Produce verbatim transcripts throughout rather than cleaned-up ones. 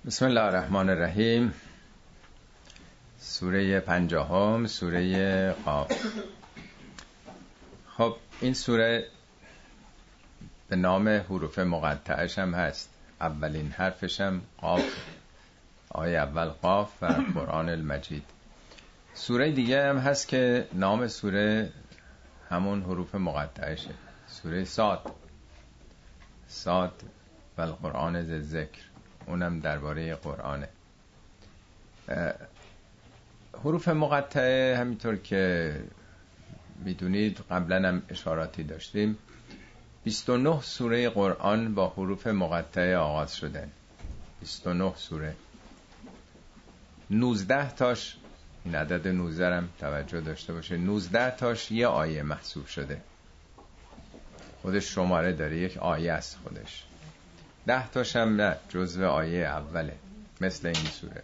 بسم الله الرحمن الرحیم. سوره پنجاهم، سوره قاف. خب این سوره به نام حروف مقطعش هم هست. اولین حرفش هم قاف، آیه اول قاف و قرآن المجید. سوره دیگه هم هست که نام سوره همون حروف مقطعشه، سوره صاد، صاد و القرآن ذی الذکر، اونم درباره قرآنه. حروف مقطعه همینطور که میدونید قبلا هم اشاراتی داشتیم، بیست و نه سوره قرآن با حروف مقطعه آغاز شدن. بیست و نه سوره، نوزده تاش، این عدد نوزده هم توجه داشته باشه، نوزده تاش یه آیه محسوب شده، خودش شماره داره، یک آیه است خودش. ده تاش هم نه، جزو آیه اوله، مثل این سوره.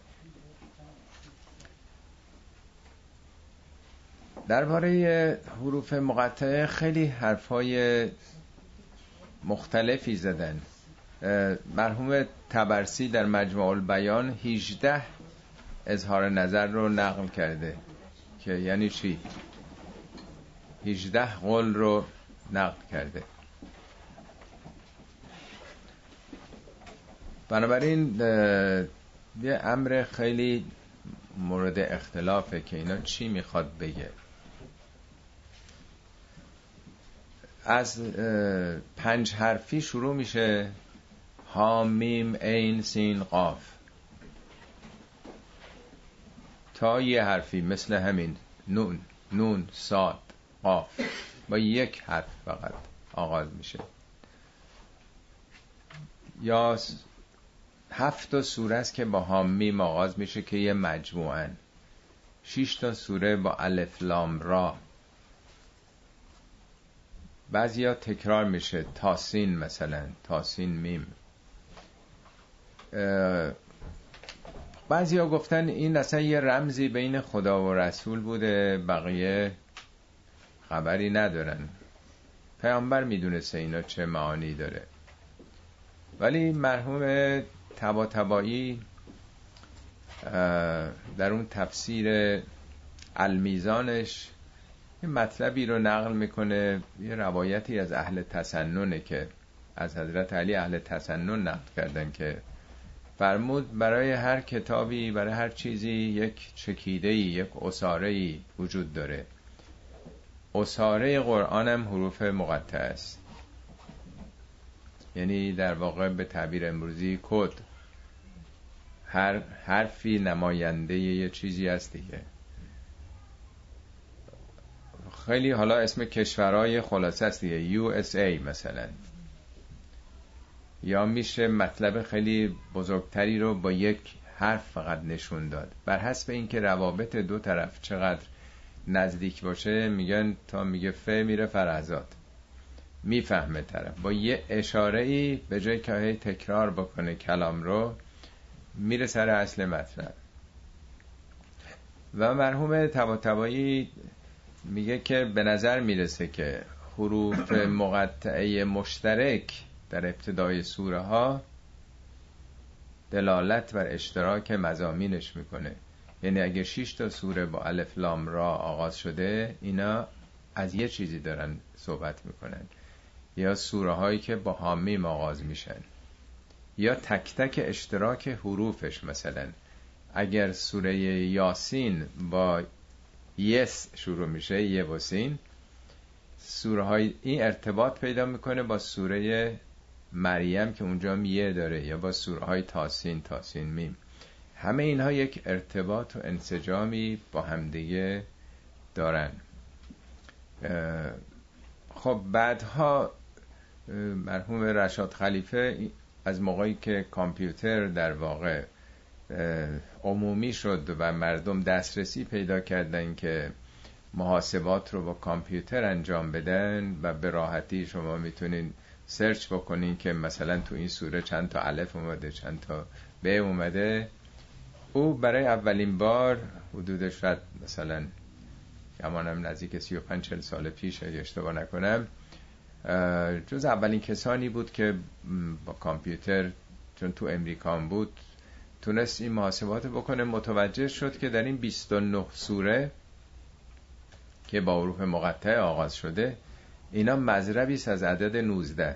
درباره حروف مقطعه خیلی حرفای مختلفی زدن. مرحوم طبرسی در مجموع البیان هجده اظهار نظر رو نقل کرده که یعنی چی؟ هجده قول رو نقل کرده. بنابراین یه امر خیلی مورد اختلافه که اینا چی میخواد بگه. از پنج حرفی شروع میشه، ها میم عین سین قاف، تا یه حرفی مثل همین نون، نون صاد قاف، با یک حرف فقط آغاز میشه. یا هفت تا سوره است که با ها میم آغاز میشه که یه مجموعن. شش تا سوره با الف لام را. بعضیا تکرار میشه، تاسین مثلا، تاسین میم. بعضیا گفتن این اصلا یه رمزی بین خدا و رسول بوده، بقیه خبری ندارن، پیامبر میدونسته اینا چه معانی داره. ولی مرحوم طباطبایی در اون تفسیر المیزانش یه مطلبی رو نقل میکنه، یه روایتی از اهل تسننه که از حضرت علی اهل تسنن نقل کردن که فرمود برای هر کتابی، برای هر چیزی یک چکیده‌ای، یک عصاره‌ای وجود داره. عصاره قرآن هم حروف مقطعه است، یعنی در واقع به تعبیر امروزی کد. هر حرفی نماینده یه چیزی است دیگه. خیلی حالا اسم کشورهای خلاصه است دیگه، یو اس ای مثلا. یا میشه مطلب خیلی بزرگتری رو با یک حرف فقط نشون داد. بر حسب اینکه روابط دو طرف چقدر نزدیک باشه، میگن تا میگه ف میره فرزاد، میفهمه طرف. با یه اشاره‌ای به جای که هی تکرار بکنه کلام رو، میره سر اصل مطلب. و مرحوم طباطبایی میگه که به نظر میرسه که حروف مقطعه مشترک در ابتدای سوره ها دلالت بر اشتراک مضامینش میکنه. یعنی اگه شش تا سوره با الف لام را آغاز شده، اینا از یه چیزی دارن صحبت میکنن. یا سوره هایی که با حامیم آغاز میشن، یا تک تک اشتراک حروفش. مثلا اگر سوره یاسین با یس شروع میشه، یه و سین، سوره های این ارتباط پیدا میکنه با سوره مریم که اونجا یه داره، یا با سوره های تاسین، تاسین میم. همه اینها یک ارتباط و انسجامی با همدیگه دارن. خب بعدها مرحوم رشاد خلیفه از موقعی که کامپیوتر در واقع عمومی شد و مردم دسترسی پیدا کردن که محاسبات رو با کامپیوتر انجام بدن و به راحتی شما میتونین سرچ بکنین که مثلا تو این سوره چند تا الف اومده، چند تا ب اومده. او برای اولین بار حدودش شد مثلا گمانم نزدیک سی و پنج چهل سال پیش اگه اشتباه نکنم، جز اولین کسانی بود که با کامپیوتر، چون تو امریکا بود، تونست این محاسبات بکنه، متوجه شد که در این بیست و نه سوره که با حروف مقطع آغاز شده اینا مضربی است از عدد نوزده.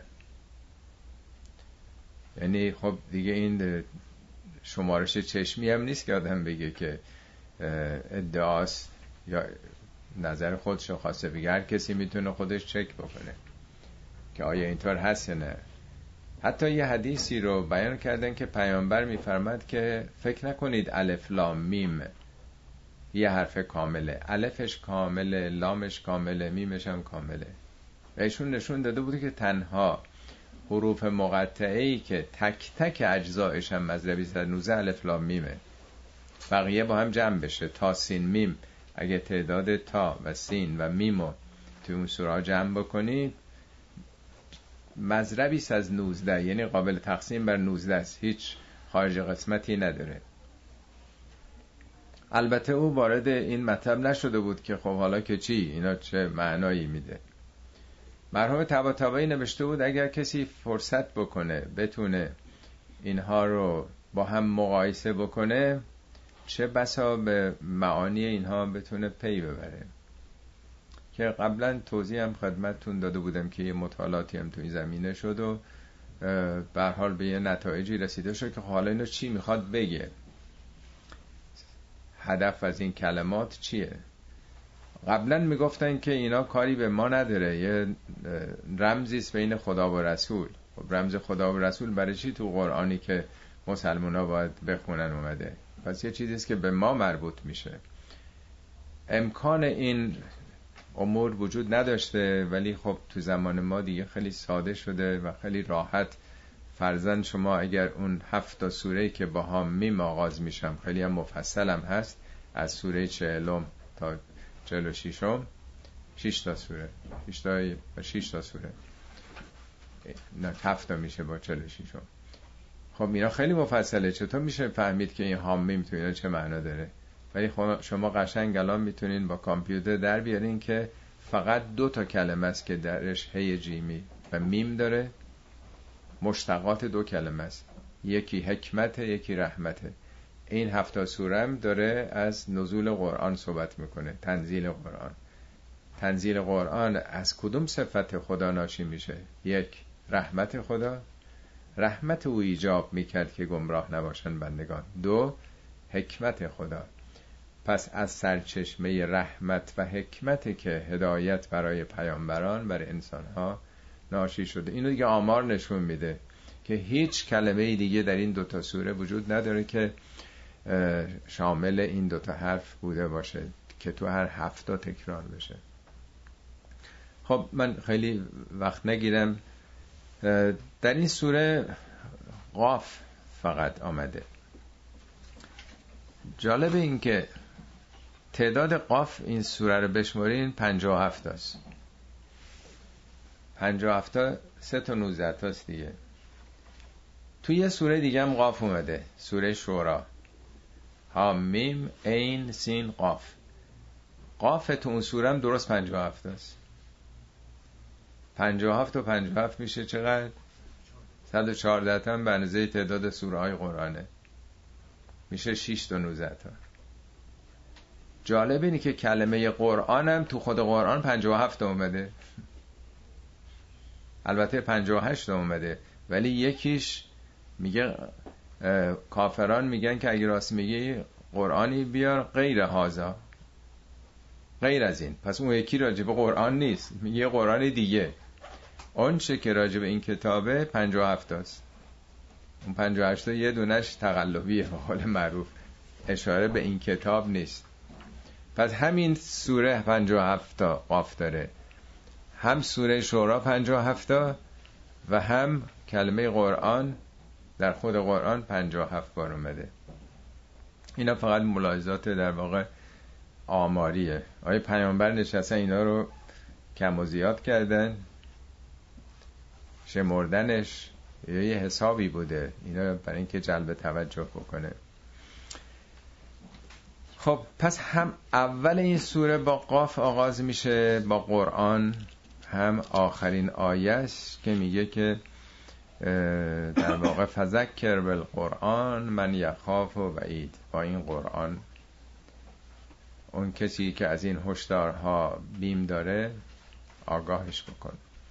یعنی خب دیگه این شمارش چشمی هم نیست که آدم بگه که ادعاست یا نظر خودش خواسته بگه، هر کسی میتونه خودش چک بکنه که آیا اینطور هست یا نه. حتی یه حدیثی رو بیان کردن که پیامبر میفرماد که فکر نکنید الف لام میم یه حرف کامله، الفش کامله، لامش کامله، میمش هم کامله. و ایشون نشون داده بوده که تنها حروف مقطعه‌ای که تک تک اجزایش هم مضربی صد و نوزده الف لام میمه، بقیه با هم جمع بشه تا سین میم، اگه تعداد تا و سین و میمو توی اون سوره جمع بکنید مضربی صد و نوزده، یعنی قابل تقسیم بر نوزده است، هیچ خارج قسمتی نداره. البته او وارد این مطلب نشده بود که خب حالا که چی، اینا چه معنایی میده. مرحوم طباطبایی نوشته بود اگر کسی فرصت بکنه بتونه اینها رو با هم مقایسه بکنه چه بسا به معانی اینها بتونه پی ببره، که قبلا توضیح هم خدمتتون داده بودم که یه مطالعاتی هم تو این زمینه شد و به هر حال به یه نتایجی رسیده شد که حالا اینو چی میخواد بگه، هدف از این کلمات چیه. قبلا میگفتن که اینا کاری به ما نداره، یه رمزیست بین خدا و رسول. خب رمز خدا و رسول برای چی تو قرآنی که مسلمان ها باید بخونن اومده؟ پس یه چیزیست که به ما مربوط میشه. امکان این امور وجود نداشته، ولی خب تو زمان ما دیگه خیلی ساده شده و خیلی راحت. فرضاً شما اگر اون هفت تا سوره‌ای که با هم میم آغاز میشم، خیلی هم مفصل هم هست، از سوره چهلم تا چهل و ششم، شش تا سوره، شش تا و شش تا سوره، نه هفت تا میشه با چهل و ششم. خب اینا خیلی مفصله، چطور میشه فهمید که این هام میم تو اینا چه معنا داره؟ ولی شما قشنگ الان میتونین با کامپیوتر در بیارین که فقط دو تا کلمه است که درش هی جیمی و میم داره، مشتقات دو کلمه است، یکی حکمت یکی رحمته. این هفت سوره هم داره از نزول قرآن صحبت میکنه، تنزیل قرآن. تنزیل قرآن از کدوم صفت خدا ناشی میشه؟ یک، رحمت خدا، رحمت او ایجاب میکرد که گمراه نباشن بندگان. دو، حکمت خدا. پس از سرچشمه رحمت و حکمت که هدایت برای پیامبران برای انسانها ناشی شده. اینو دیگه آمار نشون میده که هیچ کلمه دیگه در این دوتا سوره وجود نداره که شامل این دوتا حرف بوده باشه که تو هر هفته تکرار بشه. خب من خیلی وقت نگیرم. در این سوره قاف فقط آمده. جالب این که تعداد قاف این سوره رو بشمارین پنجاه و هفت است. پنجاه و هفت تا سه تا نوزده تاست دیگه. تو یه سوره دیگه هم قاف اومده، سوره شورا، ها میم عین سین قاف. قاف تو اون سوره هم درست پنجاه و هفت است. پنجاه و هفت و پنجاه و هفت میشه چقدر؟ صد و چهارده تا هم به اندازه تعداد سوره های قرآنه، میشه شش تا نوزده تا. جالب اینه که کلمه قرآن هم تو خود قرآن پنجاه و هفت اومده، البته پنجاه و هشت اومده، ولی یکیش میگه کافران میگن که اگه راست میگی قرآنی بیار غیر هازا، غیر از این. پس اون یکی راجب قرآن نیست، میگه قرآن دیگه. اون چه که راجب این کتابه پنجاه و هفت است. اون پنجاه و هشت یه دونش تقلبیه به قول معروف، اشاره به این کتاب نیست. پس همین سوره پنجاه و هفت تا قاف داره، هم سوره شورا پنجاه و هفت تا و هم کلمه قرآن در خود قرآن پنجاه و هفت بار اومده. اینا فقط ملاحظات در واقع آماریه. آیا پیامبر نشستن اینا رو کم و زیاد کردن، شمردنش یا یه حسابی بوده؟ اینا برای اینکه جلب توجه بکنه. خب پس هم اول این سوره با قاف آغاز میشه با قرآن، هم آخرین آیه است که میگه که در واقع فذکر بالقرآن من یخاف و وعید، با این قرآن اون کسی که از این هشدارها بیم داره آگاهش بکن.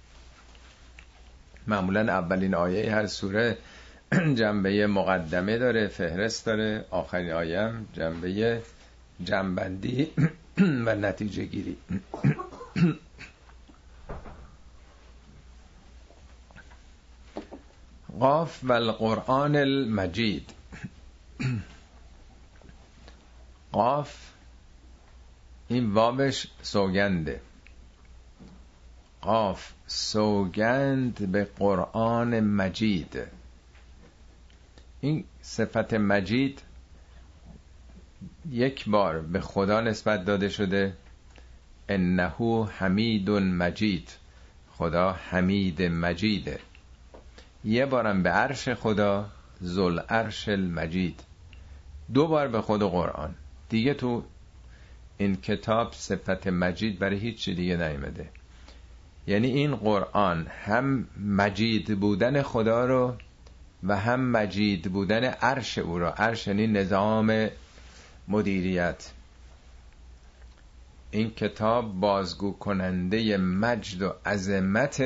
معمولا اولین آیه هر سوره جنبه مقدمه داره، فهرست داره، آخرین آیه هم جنبه جنبندی و نتیجه گیری. قاف و القرآن المجید. قاف این واوش سوگنده، قاف سوگند به قرآن مجید. این صفت مجید یک بار به خدا نسبت داده شده، انه حمید مجید، خدا حمید مجیده. یه بارم به عرش خدا، ذل عرش المجید. دو بار به خود قرآن. دیگه تو این کتاب صفت مجید برای هیچ چی دیگه نیامده. یعنی این قرآن هم مجید بودن خدا رو و هم مجید بودن عرش او را. عرش یعنی نظام مدیریت. این کتاب بازگو کننده مجد و عظمت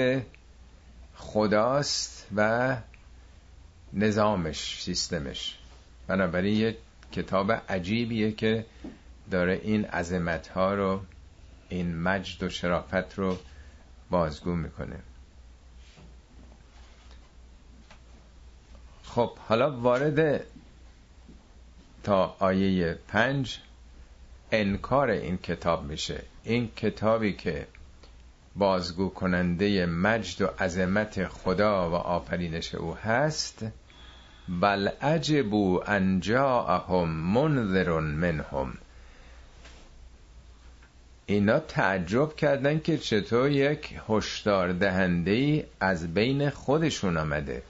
خداست و نظامش، سیستمش. بنابراین یه کتاب عجیبیه که داره این عظمت‌ها رو، این مجد و شرافت رو بازگو میکنه. خب حالا وارد تا آیه پنج انکار این کتاب میشه. این کتابی که بازگو کننده مجد و عظمت خدا و آفرینش او هست، بل عجبوا ان جاءهم منذر منهم، اینا تعجب کردن که چطور یک هشدار دهنده‌ای از بین خودشون آمده.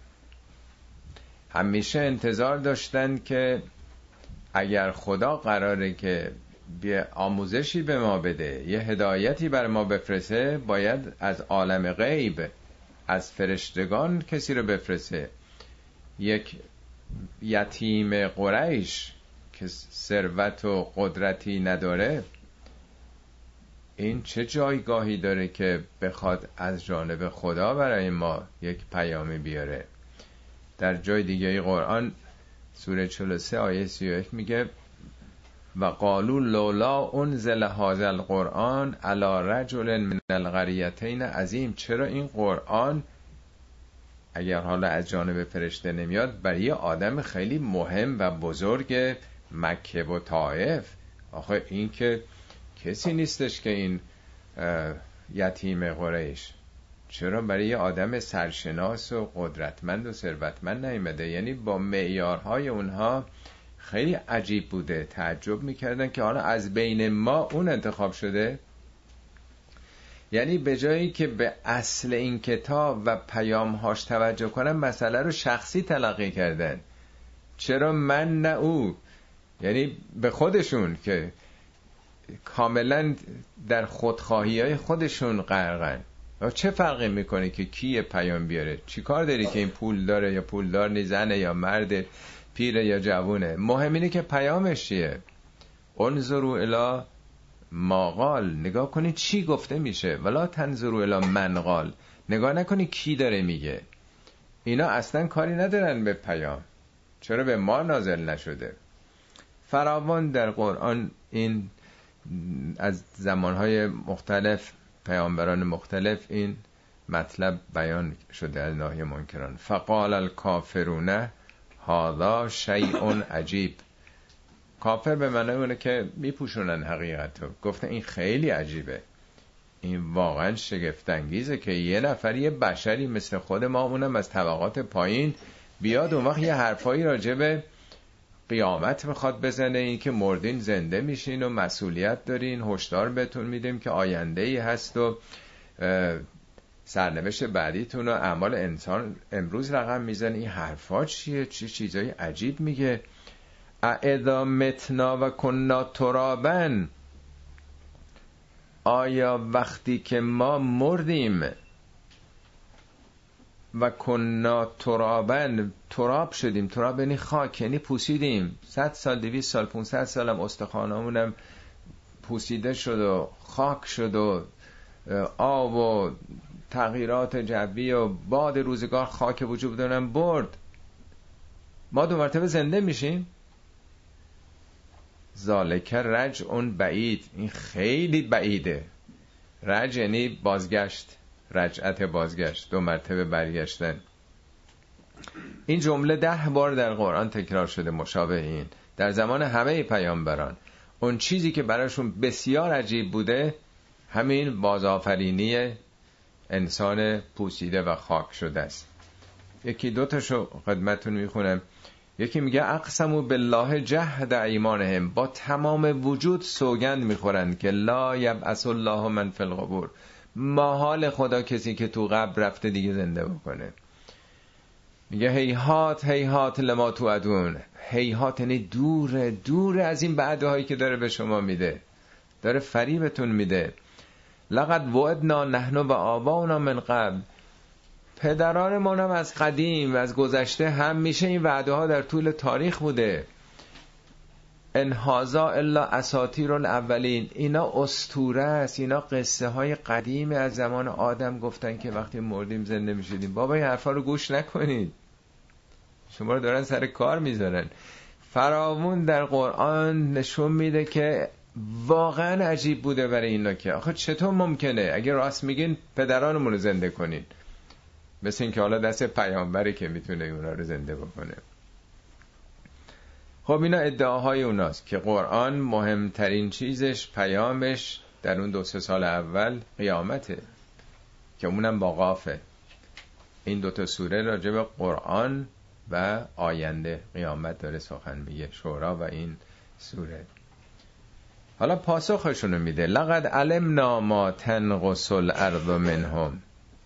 همیشه انتظار داشتن که اگر خدا قراره که به آموزشی به ما بده، یه هدایتی بر ما بفرسته، باید از عالم غیب، از فرشتگان کسی رو بفرسته. یک یتیم قریش که ثروت و قدرتی نداره، این چه جایگاهی داره که بخواد از جانب خدا برای ما یک پیامی بیاره؟ در جای دیگه قرآن سوره چهل و سه آیه سی و یک میگه و قالوا لولا انزل هذا القرآن علی رجل من القریتین عظیم. چرا این قرآن اگر حالا از جانب فرشته نمیاد، برای یه آدم خیلی مهم و بزرگ مکه و طائف؟ آخه این که کسی نیستش که این یتیم قریش، چرا برای یه آدم سرشناس و قدرتمند و ثروتمند نیامده؟ یعنی با معیارهای اونها خیلی عجیب بوده. تعجب میکردن که حالا از بین ما اون انتخاب شده. یعنی به جایی که به اصل این کتاب و پیامهاش توجه کنن، مسئله رو شخصی تلقی کردن. چرا من نه او؟ یعنی به خودشون که کاملا در خودخواهی های خودشون غرقن. چه فرقی میکنه که کی پیام بیاره؟ چی کار داری که این پول داره یا پول دار نیست، زنه یا مرد، پیره یا جوونه؟ مهم اینه که پیامش چیه. انظروا الی ما قال، نگاه کنی چی گفته میشه، ولا تنظروا الی من قال، نگاه نکنی کی داره میگه. اینا اصلا کاری ندارن به پیام. چرا به ما نازل نشده؟ فراوان در قرآن این از زمانهای مختلف، پیامبران مختلف این مطلب بیان شده از ناحیه منکران. فقال الکافرون هذا شیء عجیب. کافر به معنی اونه که میپوشونن حقیقت رو. گفتن این خیلی عجیبه، این واقعا شگفت انگیزه که یه نفر، یه بشری مثل خود ما، اونم از طبقات پایین، بیاد اون وقت یه حرفایی راجع به قیامت میخواد بزنه، این که مردین زنده میشین و مسئولیت دارین، هشدار بهتون میدیم که آینده ای هست و سرنوشت بعدیتون و اعمال انسان امروز رقم میزنه. این حرفا چیه؟ چی چیزای عجیب میگه. اذا متنا و کنا ترابا، آیا وقتی که ما مردیم و کنا ترابن، تراب شدیم. تراب یعنی خاک، یعنی پوسیدیم. صد سال، دویست سال، پونصد سالم استخوانامونم پوسیده شد و خاک شد و آب و تغییرات جوی و باد روزگار خاک وجود دارن برد. ما دو مرتبه زنده میشیم. ذالک رجع بعید، این خیلی بعیده. رجع یعنی بازگشت، رجعت بازگشت، دو مرتبه برگشتن. این جمله ده بار در قرآن تکرار شده مشابه این در زمان همه پیامبران. اون چیزی که براشون بسیار عجیب بوده همین بازآفرینی انسان پوسیده و خاک شده است. یکی دو تاشو خدمتتون میخونم. یکی میگه اقسموا بالله جهد ایمانهم، با تمام وجود سوگند میخورند که لا یبعث الله من فی القبور، محال خدا کسی که تو قبر رفته دیگه زنده بکنه. میگه هیهات هیهات لما توعدون، هیهات یعنی دور دور از این وعده هایی که داره به شما میده، داره فریبتون میده. لقد وعدنا نحن و آباؤنا من قبل، پدرانمون هم از قدیم و از گذشته هم میشه این وعده ها در طول تاریخ بوده. ان هذا الا اساطیر الاولین، اینا اسطوره است، اینا قصه های قدیم از زمان آدم گفتن که وقتی مردیم زنده میشدیم. بابا این حرفا رو گوش نکنید، شما رو دارن سر کار میذارن. فراوون در قرآن نشون میده که واقعا عجیب بوده برای اینا که آخه چطور ممکنه اگه راست میگین پدرانمون رو زنده کنین، مثل این که حالا دست پیامبری که میتونه اونا رو زنده بکنه. خب اینا ادعاهای اوناست که قرآن مهمترین چیزش، پیامش در اون دو سه سال اول قیامته که اونم با قافه. این دوتا سوره راجع به قرآن و آینده قیامت داره سخن میگه، شورا و این سوره. حالا پاسخشونو میده. لقد علمنا ما تنقص الارض منهم،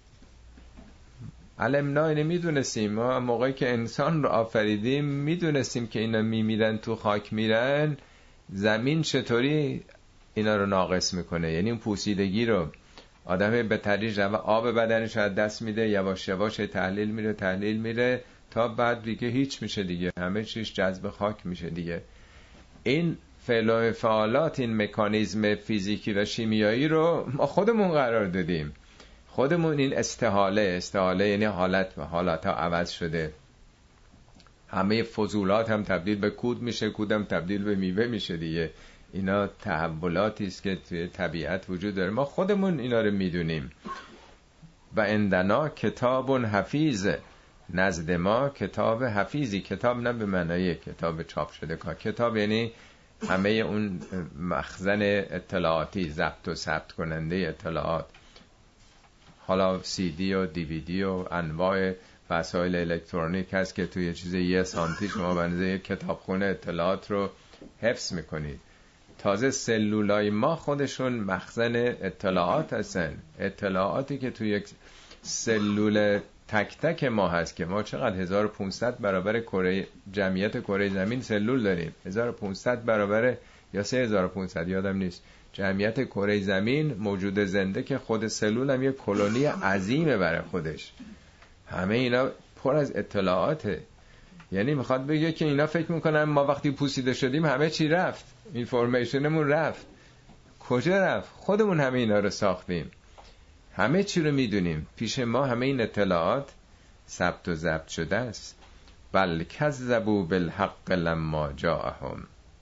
علمنا اینه میدونستیم، ما موقعی که انسان رو آفریدیم میدونستیم که اینا میمیرن تو خاک میرن، زمین چطوری اینا رو ناقص میکنه. یعنی اون پوسیدگی رو آدم به تدریج و آب بدنش از دست میده، یواش یواش تحلیل میره تحلیل میره تا بعد دیگه هیچ میشه دیگه، همه چیز جذب خاک میشه دیگه. این فعل و فعالات، این مکانیزم فیزیکی و شیمیایی رو ما خودمون قرار دادیم. خودمون این استحاله، استحاله یعنی حالت و حالت ها عوض شده. همه فضولات هم تبدیل به کود میشه، کود هم تبدیل به میوه میشه دیگه. اینا تحولاتی است که توی طبیعت وجود داره، ما خودمون اینا رو میدونیم. و عندنا کتاب حفیظ، نزد ما کتاب حفیظی. کتاب نه به معنای کتاب چاپ شده، کتاب یعنی همه اون مخزن اطلاعاتی، ضبط و ثبت کننده اطلاعات، حالا سی دی و دی وی دی و انواع وسایل الکترونیک هست که توی چیز یه سانتی شما بنظر یک کتابخونه اطلاعات رو حفظ میکنید. تازه سلولای ما خودشون مخزن اطلاعات هستن، اطلاعاتی که توی یک سلول تک تک ما هست که ما چقدر هزار و پانصد برابر کره جمعیت کره زمین سلول داریم. هزار و پانصد برابر یا سه هزار و پانصد یادم نیست جمعیت کره زمین موجود زنده که خود سلول هم یک کلونی عظیمه برای خودش. همه اینا پر از اطلاعاته. یعنی میخواد بگه که اینا فکر میکنن ما وقتی پوسیده شدیم همه چی رفت، اینفورمیشنمون رفت. کجا رفت؟ خودمون همه اینا رو ساختیم، همه چی رو میدونیم، پیش ما همه این اطلاعات ثبت و ضبط شده است. بل کذبوا بالحق لما جاءهم.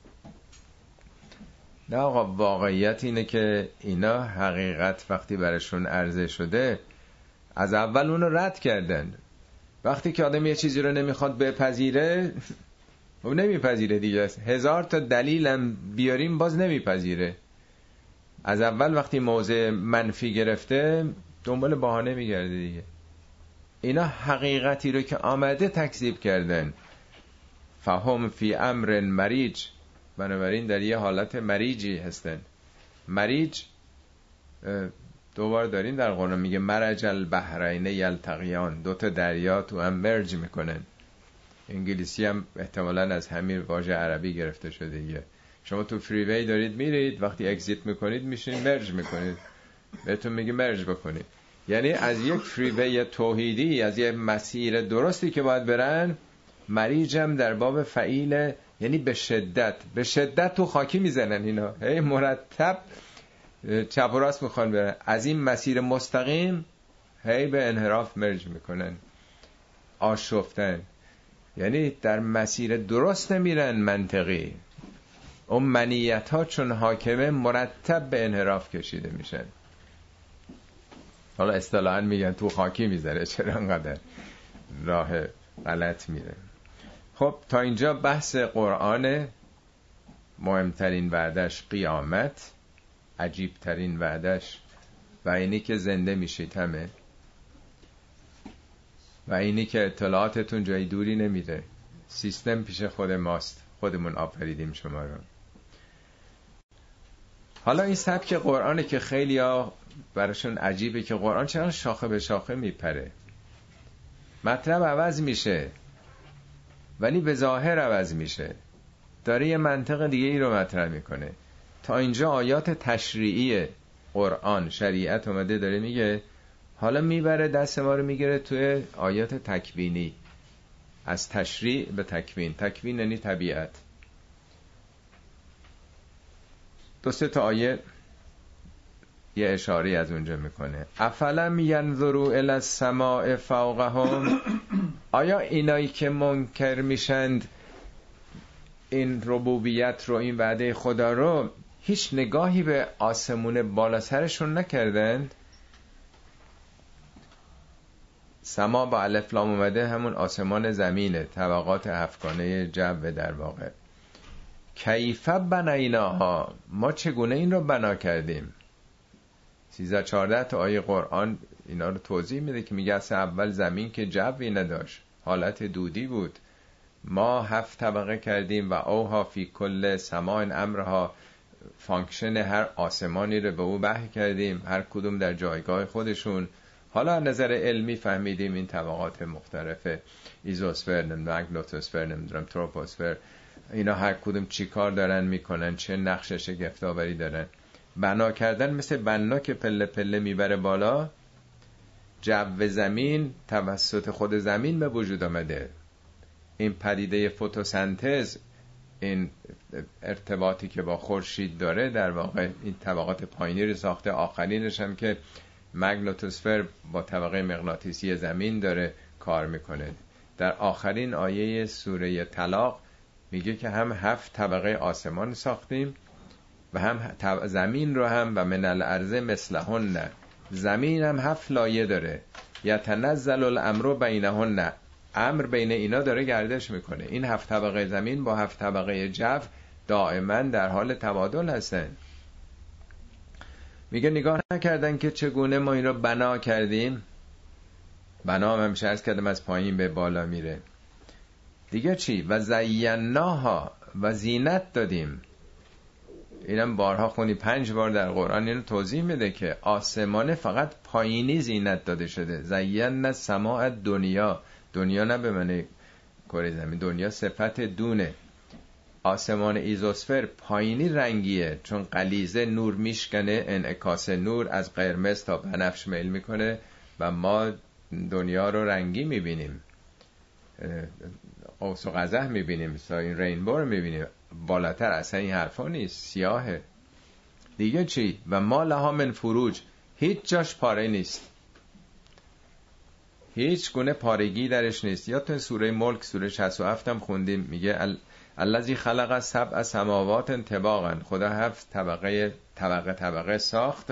نه آقا، واقعیت اینه که اینا حقیقت وقتی برشون عرضه شده از اول اونو رد کردن. وقتی که آدم یه چیزی رو نمیخواد بپذیره او نمیپذیره دیگه، هزار تا دلیلم بیاریم باز نمیپذیره. از اول وقتی موضع منفی گرفته دنبال بهانه میگرده دیگه. اینا حقیقتی رو که آمده تکذیب کردن. فهم فی امر مریج، بنابراین در یه حالت مریجی هستن. مریج دوبار دارین در قرآن میگه مرج البحرین یلتقیان، دو تا دریا تو هم مرج میکنن. انگلیسی هم احتمالاً از همین واژه عربی گرفته شده دیگه. شما تو فری وی دارید میرید، وقتی اگزیت میکنید میشین مرج میکنید، بهتون میگه مرج بکنید. یعنی از یک فریوی توحیدی، از یک مسیر درستی که باید برن، مریجم در باب فعیل، یعنی به شدت به شدت تو خاکی میزنن اینا، هی مرتب چپ و راست میخوان برن، از این مسیر مستقیم هی به انحراف مرج میکنن، آشفتن، یعنی در مسیر درست نمیرن منطقی، اون منیت ها چون حاکمه مرتب به انحراف کشیده میشن. حالا اصطلاحاً میگن تو خاکی میذاره، چرا انقدر راه غلط میره. خب تا اینجا بحث قرآن، مهمترین وعدش قیامت، عجیبترین وعدش و اینی که زنده میشید همه، و اینی که اطلاعاتتون جای دوری نمیره، سیستم پیش خود ماست، خودمون آفریدیم شما رو. حالا این سبک قرآنه که خیلی ها براشون عجیبه که قرآن چرا شاخه به شاخه میپره، مطلب عوض میشه ولی به ظاهر عوض میشه، داره یه منطق دیگه ای رو مطرح میکنه. تا اینجا آیات تشریعی قرآن، شریعت اومده داره میگه، حالا میبره دست ما رو میگیره توی آیات تکوینی، از تشریع به تکوین. تکوین یعنی طبیعت. دو سه تا آیه یه اشاره از اونجا میکنه. افلم ینظروا الی السماء فوقهم، آیا اینایی که منکر میشند این ربوبیت رو، این وعده خدا رو، هیچ نگاهی به آسمون بالا سرشون نکردند؟ سما با الف لام اومده، همون آسمان زمینه، طبقات هفتگانه جو در واقع. کیف بنیناها، ما چگونه این رو بنا کردیم؟ سیزده چهارده تا آیه قرآن اینا رو توضیح میده که میگه اصلا اول زمین که جوی نداشت، حالت دودی بود، ما هفت طبقه کردیم و اوها فی کل سماء امرها، فانکشن هر آسمانی رو به او وحی کردیم، هر کدوم در جایگاه خودشون. حالا از نظر علمی فهمیدیم این طبقات مختلفه، ایزوسفر، مگنتوسفر، نمیدونم تروپوسفر، اینا هر کدوم چی کار دارن میکنن، چه نقش شگفت‌آوری دارن. بنا کردن مثل بنا که پله پله میبره بالا، جو زمین توسط خود زمین به وجود آمده. این پدیده فتوسنتز، این ارتباطی که با خورشید داره، در واقع این طبقات پایینی رو ساخته. آخرینش هم که مگنتوسفر با طبقه مغناطیسی زمین داره کار میکنه. در آخرین آیه سوره طلاق میگه که هم هفت طبقه آسمان ساختیم و هم زمین رو هم، و من الارض مثلهن، زمین هم هفت لایه داره، یتنزل الامر بینهن، امر بین اینا داره گردش میکنه. این هفت طبقه زمین با هفت طبقه جو دائما در حال تبادل هستن. میگه نگاه نکردن که چگونه ما این رو بنا کردیم؟ بنا هم همیشه عرض کردم از پایین به بالا میره دیگه. چی؟ و زیناها، و زینت دادیم. اینم بارها خونی، پنج بار در قرآن اینو توضیح میده که آسمان فقط پایینی زینت داده شده. زینا سماء دنیا، دنیا نه به معنی کره زمین، دنیا صفت دونه. آسمان ایزوسفر پایینی رنگیه، چون غلیظه نور میشکنه، انعکاس نور از قرمز تا بنفش میل میکنه و ما دنیا رو رنگی میبینیم، قوس و قزح میبینیم، این رینبو رو میبینیم. بالاتر اصلا این حرفا نیست، سیاهه دیگه. چی؟ و ما لها من فروج، هیچ جاش پاره نیست، هیچ گونه پارگی درش نیست. یا تو سوره ملک سوره شصت و هفت هم خوندیم، میگه ال... الذی خلق سبع سماوات طباقا، خدا هفت طبقه طبقه طبقه ساخت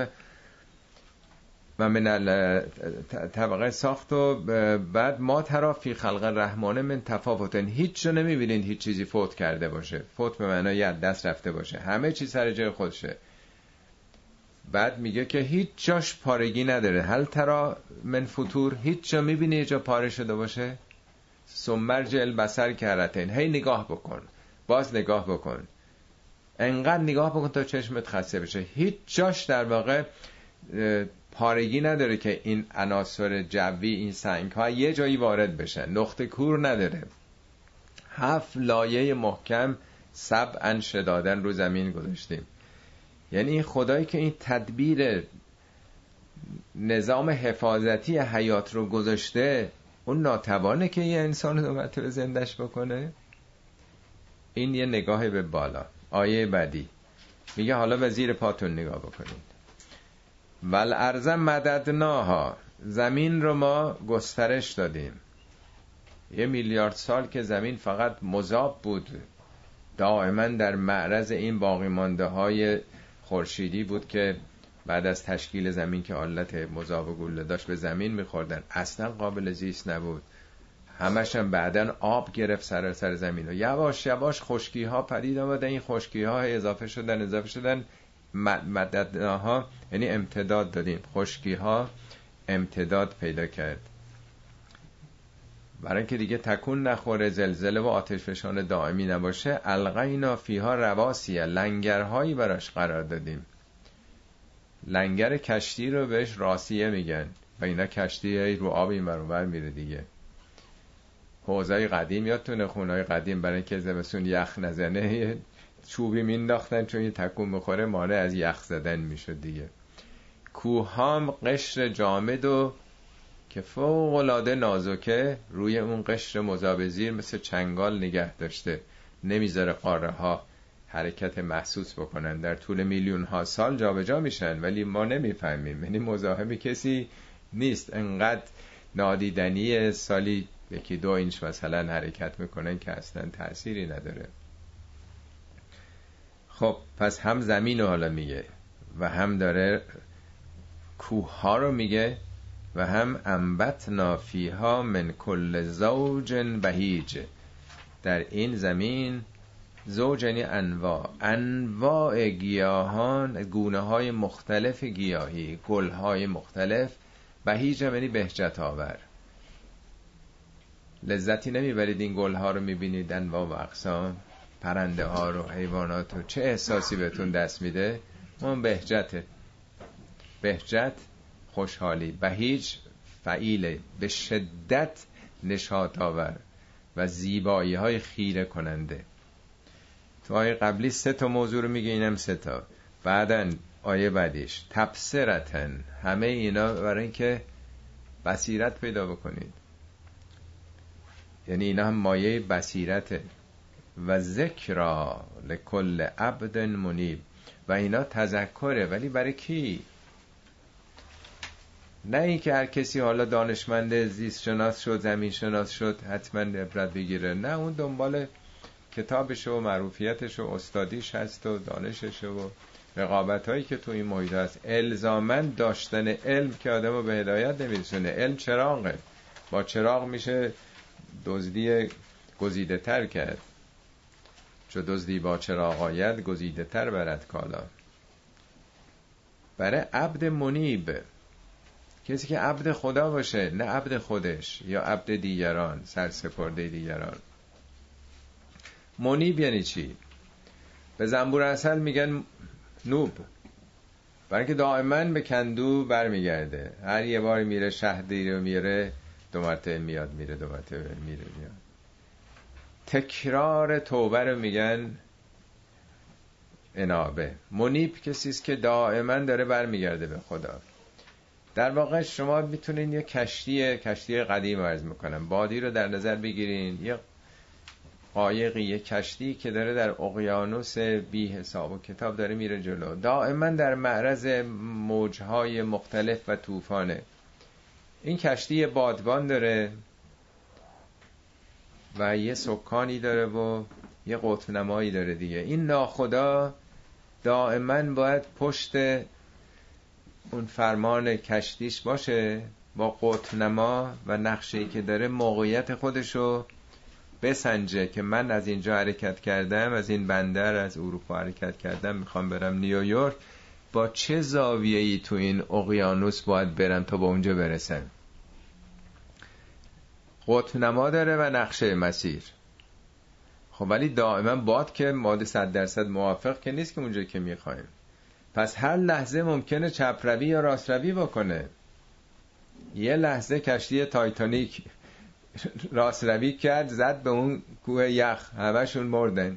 و من طبقه ساخت و بعد ما ترا فی خلق الرحمن من تفاوت، هیچ جا نمیبینید هیچ چیزی فوت کرده باشه. فوت به معنای یاد دست رفته باشه، همه چیز سر جای خودشه. بعد میگه که هیچ جاش پارگی نداره. هل ترا من فطور، هیچ جا میبینی یه جا پاره شده باشه؟ سمرج البصر کرتین، هی نگاه بکن، باز نگاه بکن، انقدر نگاه بکن تا چشمت خسته بشه. هیچ جاش در واقع پارگی نداره که این عناصر جوی، این سنگ ها یه جایی وارد بشن، نقطه کور نداره. هفت لایه محکم سبعا شدادن رو زمین گذاشتیم. یعنی این خدایی که این تدبیر نظام حفاظتی حیات رو گذاشته، اون ناتوانه که یه انسان رو دوباره زندش بکنه؟ این یه نگاه به بالا. آیه بعدی میگه حالا به زیر پاتون نگاه بکنید. والارض مددناها، زمین رو ما گسترش دادیم. یه میلیارد سال که زمین فقط مذاب بود، دائما در معرض این باقی مانده های خورشیدی بود که بعد از تشکیل زمین که حالت مذاب و گوله داشت به زمین میخوردن، اصلا قابل زیست نبود. همش هم بعدن آب گرفت سر سر زمین و یواش یواش خشکی ها پدید آمدن. این خشکی ها اضافه شدن اضافه شدن مددناها، یعنی امتداد دادیم. خشکی ها امتداد پیدا کرد برای اینکه دیگه تکون نخوره، زلزله و آتش فشان دائمی نباشه. القینا فیها رواسیه، لنگرهایی براش قرار دادیم. لنگر کشتی رو بهش راسیه میگن و اینا کشتی رو آب این برابر میره دیگه. حوضای قدیم یادتونه، خونهای قدیم برای اینکه زمستون یخ نزنه چوبی مینداختن چون یه تکون بخوره مانع از یخ زدن میشد دیگه. کوهام قشر جامد و که فوق العاده نازکه روی اون قشر مذاب زیر مثل چنگال نگه داشته، نمیذاره قاره ها حرکت محسوس بکنن. در طول میلیون ها سال جابجا میشن ولی ما نمیفهمیم، یعنی مزاحم کسی نیست. انقدر نادیدنی، سالی یکی دو اینچ مثلا حرکت میکنن که اصلا تأثیری نداره. خب پس هم زمین رو حالا میگه و هم داره کوه ها رو میگه و هم انبتنا فیها من کل زوج بهیج. در این زمین زوج یعنی انواع، انواع گیاهان، گونه های مختلف گیاهی، گل های مختلف. بهیج یعنی بهجت آور. لذتی نمیبرید این گل ها رو میبینید، انواع و اقسام، پرنده ها رو، حیوانات رو، چه احساسی بهتون دست میده؟ اون بهجته. بهجت خوشحالی. بهیج فعیله، به شدت نشاط آور و زیبایی های خیره کننده. تو آیه قبلی سه تا موضوع رو میگه، اینم سه تا. بعدن آیه بعدیش تبصرتن، همه اینا برای اینکه بصیرت پیدا بکنید، یعنی اینا هم مایه بصیرته. و ذکرا لکل عبد منیب، و اینا تذکره، ولی برای کی؟ نه این که هر کسی حالا دانشمند زیست شناس شد، زمین شناس شد حتما عبرت بگیره. نه، اون دنبال کتابش و معروفیتش و استادیش هست و دانشش و رقابت هایی که تو این محیط هست. الزاماً داشتن علم که آدم رو به هدایت نمیرسونه. علم چراغه، با چراغ میشه دزدی گزیده تر کرد. چو دزدی با چراغ آید، گزیده تر برد کالا. برای عبد منیب، کسی که عبد خدا باشه، نه عبد خودش یا عبد دیگران، سرسپرده دیگران. منیب یعنی چی؟ به زنبور عسل میگن نوب، برای که دائما به کندو بر میگرده. هر یه بار میره شهدی رو میره، دو مرتبه میاد میره، دو مرتبه میره میاد. تکرار توبه رو میگن انابه. منیب کسیست که دائما داره بر میگرده به خدا. در واقع شما میتونین یه کشتی کشتی قدیم عرض میکنم، بادی رو در نظر بگیرین، یه قایقی، یه کشتی که داره در اقیانوس بی حساب و کتاب داره میره جلو، دائما در معرض موجهای مختلف و طوفانه. این کشتی بادبان داره و یه سکانی داره و یه قطب نمایی داره دیگه. این ناخدا دائما باید پشت اون فرمان کشتیش باشه با قطب نما و نقشه‌ای که داره موقعیت خودشو بسنجه که من از اینجا حرکت کردم، از این بندر از اروپا حرکت کردم، میخوام برم نیویورک، با چه زاویه‌ای تو این اقیانوس باید برم تا به اونجا برسم. قطب نما داره و نقشه مسیر. خب ولی دائما باد که ماده صد درصد موافق که نیست که اونجا که میخوایم. پس هر لحظه ممکنه چپ روی یا راست روی بکنه. یه لحظه کشتی تایتانیک راست روی کرد، زد به اون کوه یخ، همشون مردن.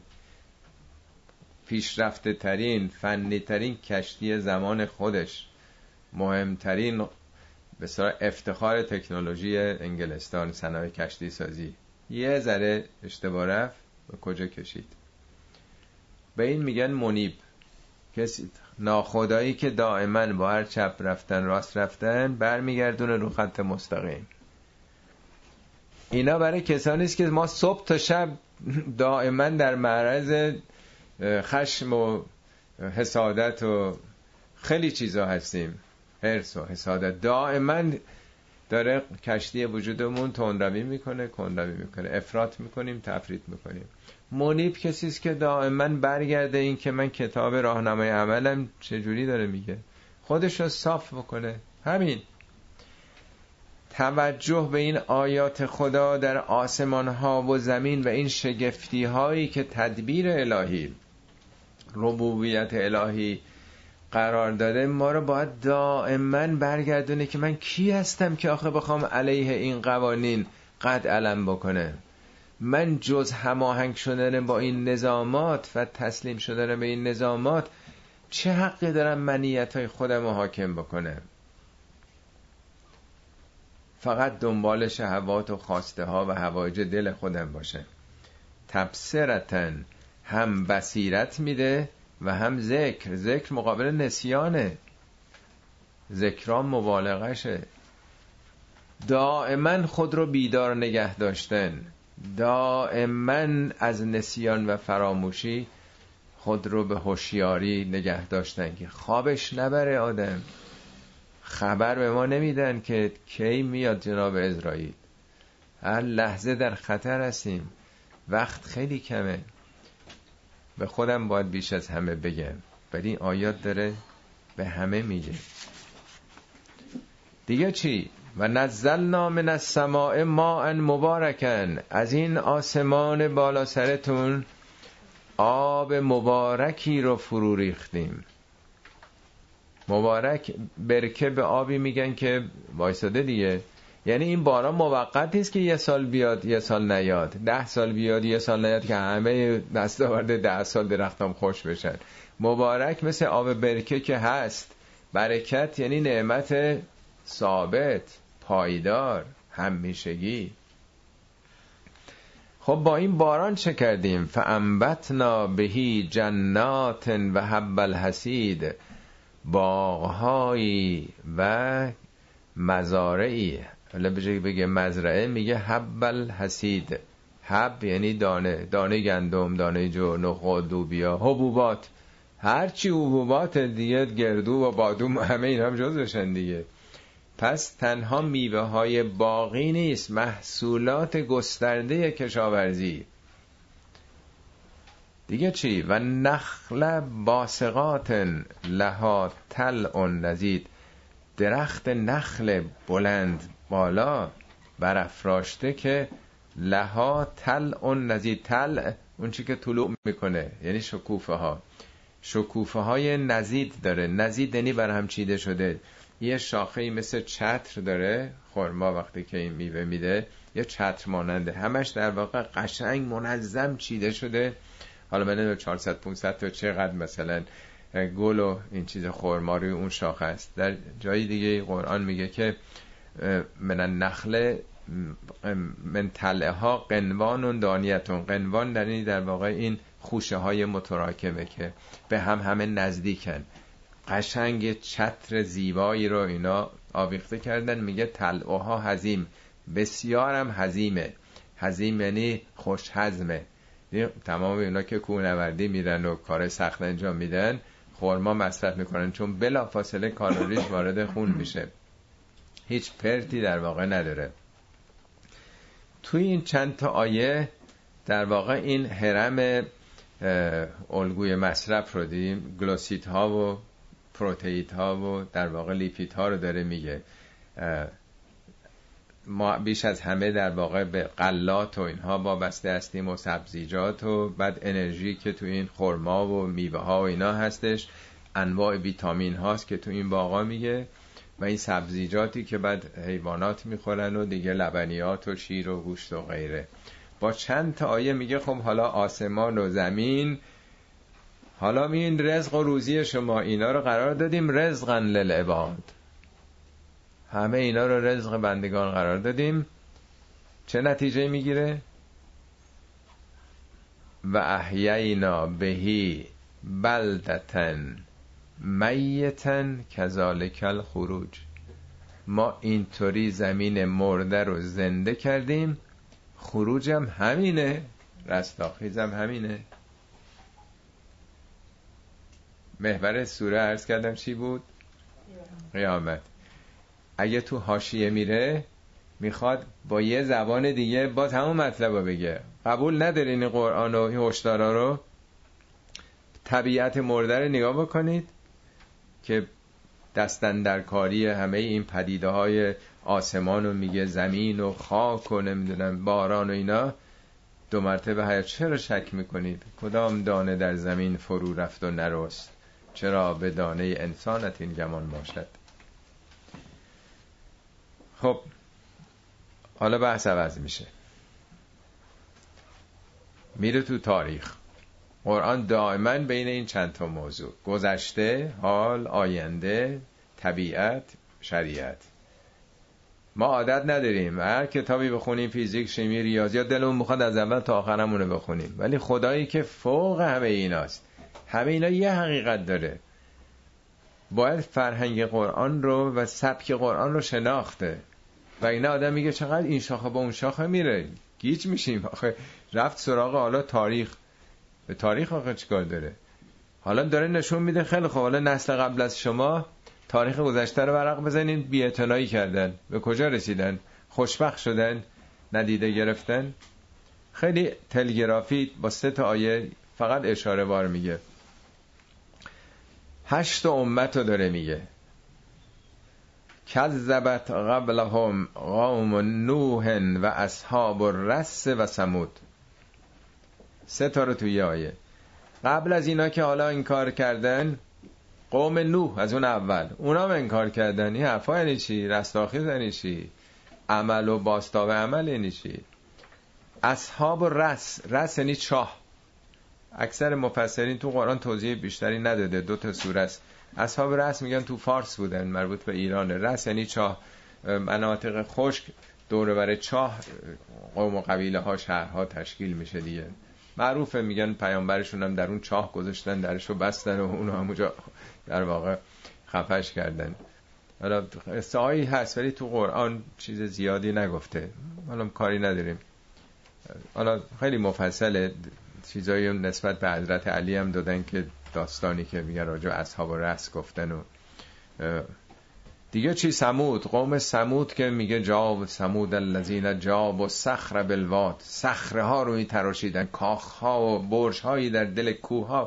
پیشرفته ترین، فنی ترین کشتی زمان خودش، مهمترین به اصطلاح افتخار تکنولوژی انگلستان، صنایع کشتی سازی، یه ذره اشتباه رفت به کجا کشید. به این میگن منیب، کسی ناخدایی که دائما با هر چپ رفتن راست رفتن برمیگردونه رو خط مستقیم. اینا برای کسانی است که ما صبح تا شب دائما در معرض خشم و حسادت و خیلی چیزا هستیم، حرص و حسادت دائما داره کشتی وجودمون تندروی میکنه، کندروی میکنه، افراط میکنیم، تفریط میکنیم. منیب کسی است که دائما برگرده این که من کتاب راهنمای عملم چجوری داره میگه، خودش رو صاف بکنه. همین توجه به این آیات خدا در آسمان ها و زمین و این شگفتی هایی که تدبیر الهی، ربوبیت الهی قرار داده، ما رو باید دائما برگردونه که من کی هستم که آخه بخوام علیه این قوانین قد علم بکنه. من جز هماهنگ شدن با این نظامات و تسلیم شدن به این نظامات چه حقی دارم منیت های خودم رو حاکم بکنه؟ فقط دنبال شهوات و خواسته ها و هوایج دل خودم باشه. تبصرتن، هم بصیرت میده و هم ذکر. ذکر مقابل نسیانه، ذکران مبالغشه. دائما خود رو بیدار نگه داشتن، دائما از نسیان و فراموشی خود رو به هوشیاری نگه داشتن که خوابش نبره آدم. خبر به ما نمیدن که کی میاد جناب عزرائیل، هر لحظه در خطر هستیم، وقت خیلی کمه. به خودم باید بیش از همه بگم، ولی این آیات داره به همه میگه. دیگه چی؟ و نزلنا من السماء ماء مبارکا، از این آسمان بالا سرتون آب مبارکی رو فرو ریختیم. مبارک برکه به آبی میگن که وایساده دیگه، یعنی این باران موقتی است که یه سال بیاد یه سال نیاد، ده سال بیاد یه سال نیاد که همه دستاورد ده سال درختام خوش بشن. مبارک مثل آب برکه که هست. برکت یعنی نعمت ثابت، پایدار، همیشگی. خب با این باران چه کردیم؟ فانبتنا بهی جنات و حب الحصید، باغهایی و مزارعی. حالا بجای بگه مزرعه میگه حب الحصید. حب یعنی دانه، دانه گندم، دانه جو، نخود، لوبیا، حبوبات، هرچی حبوبات دیگه، گردو و بادوم، همه این هم جزشن دیگه. پس تنها میوه های باقی نیست، محصولات گسترده کشاورزی. دیگه چی؟ و نخل باسقات لها طلع نضید، درخت نخل بلند بالا برافراشته که لها طلع نضید. طلع اون چی که طلوع میکنه، یعنی شکوفه ها. شکوفه های نضید داره. نضید یعنی برهم چیده شده. یه شاخه‌ای مثل چتر داره خرما، وقتی که این میوه میده یه چتر ماننده، همش در واقع قشنگ منظم چیده شده. حالا من نمیدونم چهارصد پانصد تا چقدر مثلا گل و این چیز خرما روی اون شاخه است. در جای دیگه قرآن میگه که من النخل من طلعها قنوان دانیتون. قنوان در این در واقع این خوشه های متراکمه که به هم همه نزدیکن، قشنگ چتر زیبایی رو اینا آویخته کردن. میگه طلعها حزیم، بسیارم حزیمه. حزیم یعنی خوش هضمه. تمام اینا که کوهنوردی میرن و کار سخت انجام میدن خرما مصرف میکنن، چون بلا فاصله کالریش وارد خون میشه، هیچ پرتی در واقع نداره. توی این چند تا آیه در واقع این هرم الگوی مصرف رو دیدیم، گلوسیت ها و پروتئید ها و در واقع لیپید ها رو داره میگه. ما بیش از همه در واقع به غلات و اینها وابسته هستیم و سبزیجات، و بعد انرژی که تو این خرما و میوه ها و اینا هستش، انواع ویتامین هاست که تو این باغا میگه، و این سبزیجاتی که بعد حیوانات میخورن و دیگه لبنیات و شیر و گوشت و غیره. با چند تا آیه میگه خب حالا آسمان و زمین، حالا این رزق و روزی شما، اینا رو قرار دادیم رزقا للعباد. همه اینا رو رزق بندگان قرار دادیم. چه نتیجه میگیره؟ و احیینا بهی بلدتن میتن کذالک الخروج. ما اینطوری زمین مرده رو زنده کردیم، خروجم همینه، رستاخیزم همینه. محور سوره عرض کردم چی بود؟ قیامت. اگه تو حاشیه میره میخواد با یه زبان دیگه با همون مطلب رو بگه. قبول ندارین این قرآن و این هشدارا رو؟ طبیعت مرده رو نگاه بکنید که دستن در کاری همه این پدیده های آسمان رو میگه، زمین و خاک و نمیدونم باران و اینا. دو مرتبه حیات. چرا شک میکنید؟ کدام دانه در زمین فرو رفت و نرست؟ چرا به دانه انسانت این گمان باشد؟ خب حالا بحث عوض میشه، میره تو تاریخ. قرآن دائما بین این چند تا موضوع، گذشته، حال، آینده، طبیعت، شریعت. ما عادت نداریم هر کتابی بخونیم، فیزیک، شیمی، ریاضیات، دلمون میخواد از اول تا آخرمونه بخونیم، ولی خدایی که فوق همه ایناست، همه اینا یه حقیقت داره. باید فرهنگ قرآن رو و سبک قرآن رو شناخته. و اینا آدم میگه چقدر این شاخه با اون شاخه میره، گیج میشیم. آخه رفت سراغ حالا تاریخ، به تاریخ آخه چیکار داره؟ حالا داره نشون میده خیلی خوب، حالا نسل قبل از شما تاریخ گذشته رو ورق بزنین، بی‌اعتنایی کردن، به کجا رسیدن؟ خوشبخت شدن؟ ندیده گرفتن؟ خیلی تلگرافی با سه تا آیه فقط اشاره وار میگه. هشت امت رو داره میگه. کذبت قبلهم قوم نوح و اصحاب الرس و ثمود. سه تا رو توی آیه. قبل از اینا که حالا انکار کردن، قوم نوح از اون اول، اونا هم انکار کردن. این حرفا یعنی چی؟ رستاخیز یعنی چی؟ عمل و باستاب عمل یعنی چی؟ اصحاب الرس، رس یعنی چاه. اکثر مفسرین تو قرآن توضیح بیشتری نداده، دو تا سوره است. اصحاب رس میگن تو فارس بودن، مربوط به ایران. رس یعنی چاه، مناطق خشک دور و بر چاه قوم و قبیله ها، شهرها تشکیل میشه دیگه. معروفه، میگن پیامبرشون هم در اون چاه گذاشتن، درشو بستن و اونو همونجا در واقع خفش کردن. حالا قصه هایی هست ولی تو قرآن چیز زیادی نگفته، حالا کاری نداریم. حالا خیلی مفصله، چیزایی نسبت به حضرت علی هم دادن که داستانی که میگن راجع اصحاب رس گفتن. و دیگه چی؟ ثمود، قوم ثمود که میگه جاب ثمود الذین جابوا الصخر بالواد، صخره ها رو تراشیدن، کاخ ها و برج هایی در دل کوه ها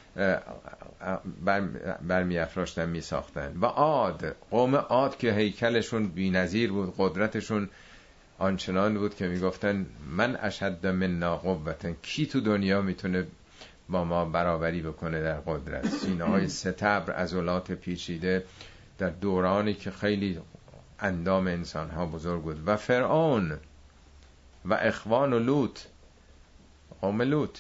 برمی افراشتن، می ساختن. و عاد، قوم عاد که هیکلشون بی‌نظیر بود، قدرتشون آنچنان بود که میگفتن من اشد مننا قوة، کی تو دنیا میتونه با ما برابری بکنه در قدرت؟ سینه های ستبر، عضلات پیچیده، در دورانی که خیلی اندام انسان ها بزرگ بود. و فرعون و اخوان و لوط، قوم لوط،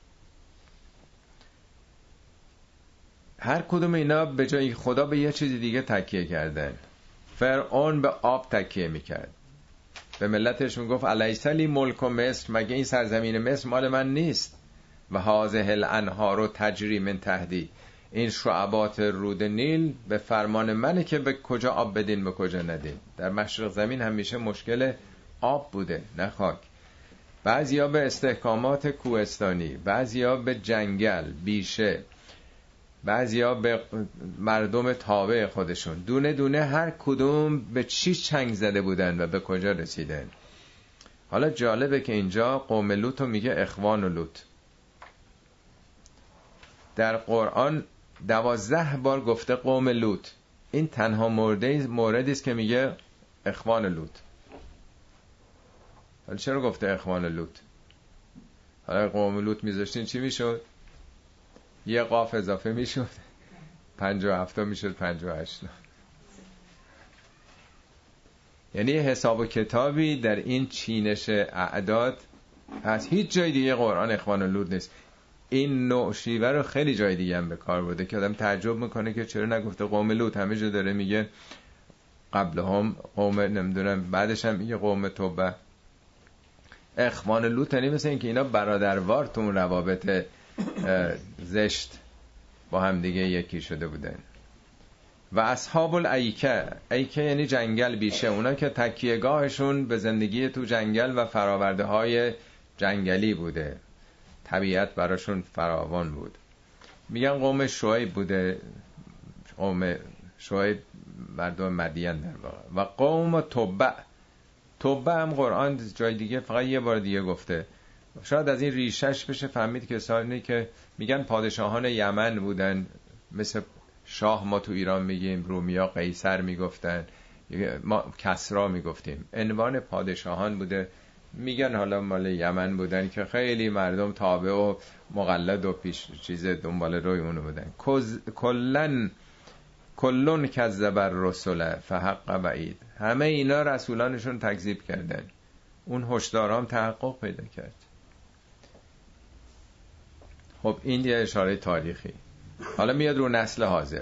هر کدوم اینا به جای خدا به یه چیز دیگه تکیه کردن. فرعون به آب تکیه میکرد، به ملتش میگفت الیس لی ملک مصر، مگه این سرزمین مصر مال من نیست؟ و هذه الانهار تجری من تحتی، این شعبات رود نیل به فرمان منه که به کجا آب بدین به کجا ندین. در مشرق زمین همیشه مشکل آب بوده نه خاک. بعضیا به استحکامات کوهستانی، بعضیا به جنگل بیشه، بعضیا به مردم تابع خودشون. دونه دونه هر کدوم به چی چنگ زده بودن و به کجا رسیدن. حالا جالبه که اینجا قوم لوط میگه اخوان و لوط. در قرآن دوازده بار گفته قوم لوط. این تنها موردی است که میگه اخوان لوط. حالا چرا گفته اخوان لوط؟ حالا قوم لوط میذاشتین چی میشد؟ یه قاف اضافه میشد، پنجاه و هفته میشد پنجاه و هشت. یعنی حساب و کتابی در این چینش اعداد هست. هیچ جای دیگه قرآن اخوان لوط نیست. این نوع شیوه رو خیلی جای دیگه هم به کار برده که آدم تعجب میکنه که چرا نگفته قوم لوط. همه جا داره میگه قبل هم قوم نمیدونم بعدش هم میگه قوم توبه. اخوان لوط یعنی مثل این که اینا برادروار تو اون روابط زشت با هم دیگه یکی شده بودن. و اصحاب الایکه، ایکه یعنی جنگل بیشه، اونا که تکیهگاهشون به زندگی تو جنگل و فراورده های جنگلی بوده، طبیعت براشون فراوان بود. میگن قوم شعیب بوده، قوم شعیب مردم مدین در واقع. و قوم تبع، تبع هم قرآن جای دیگه فقط یه بار دیگه گفته، شاید از این ریشش بشه فهمید که سالنی که میگن پادشاهان یمن بودن، مثل شاه ما تو ایران میگیم رومیا قیصر میگفتن، ما کسرا میگفتیم، عنوان پادشاهان بوده. میگن حالا مال یمن بودن که خیلی مردم تابع و مقلد و پیش چیز دنبال روی اونو بودن. کلن کلون کذب الرسل فحق وعید، همه اینا رسولانشون تکذیب کردن، اون هشدارام تحقق پیدا کرد. خب این یه اشاره تاریخی. حالا میاد رو نسل حاضر.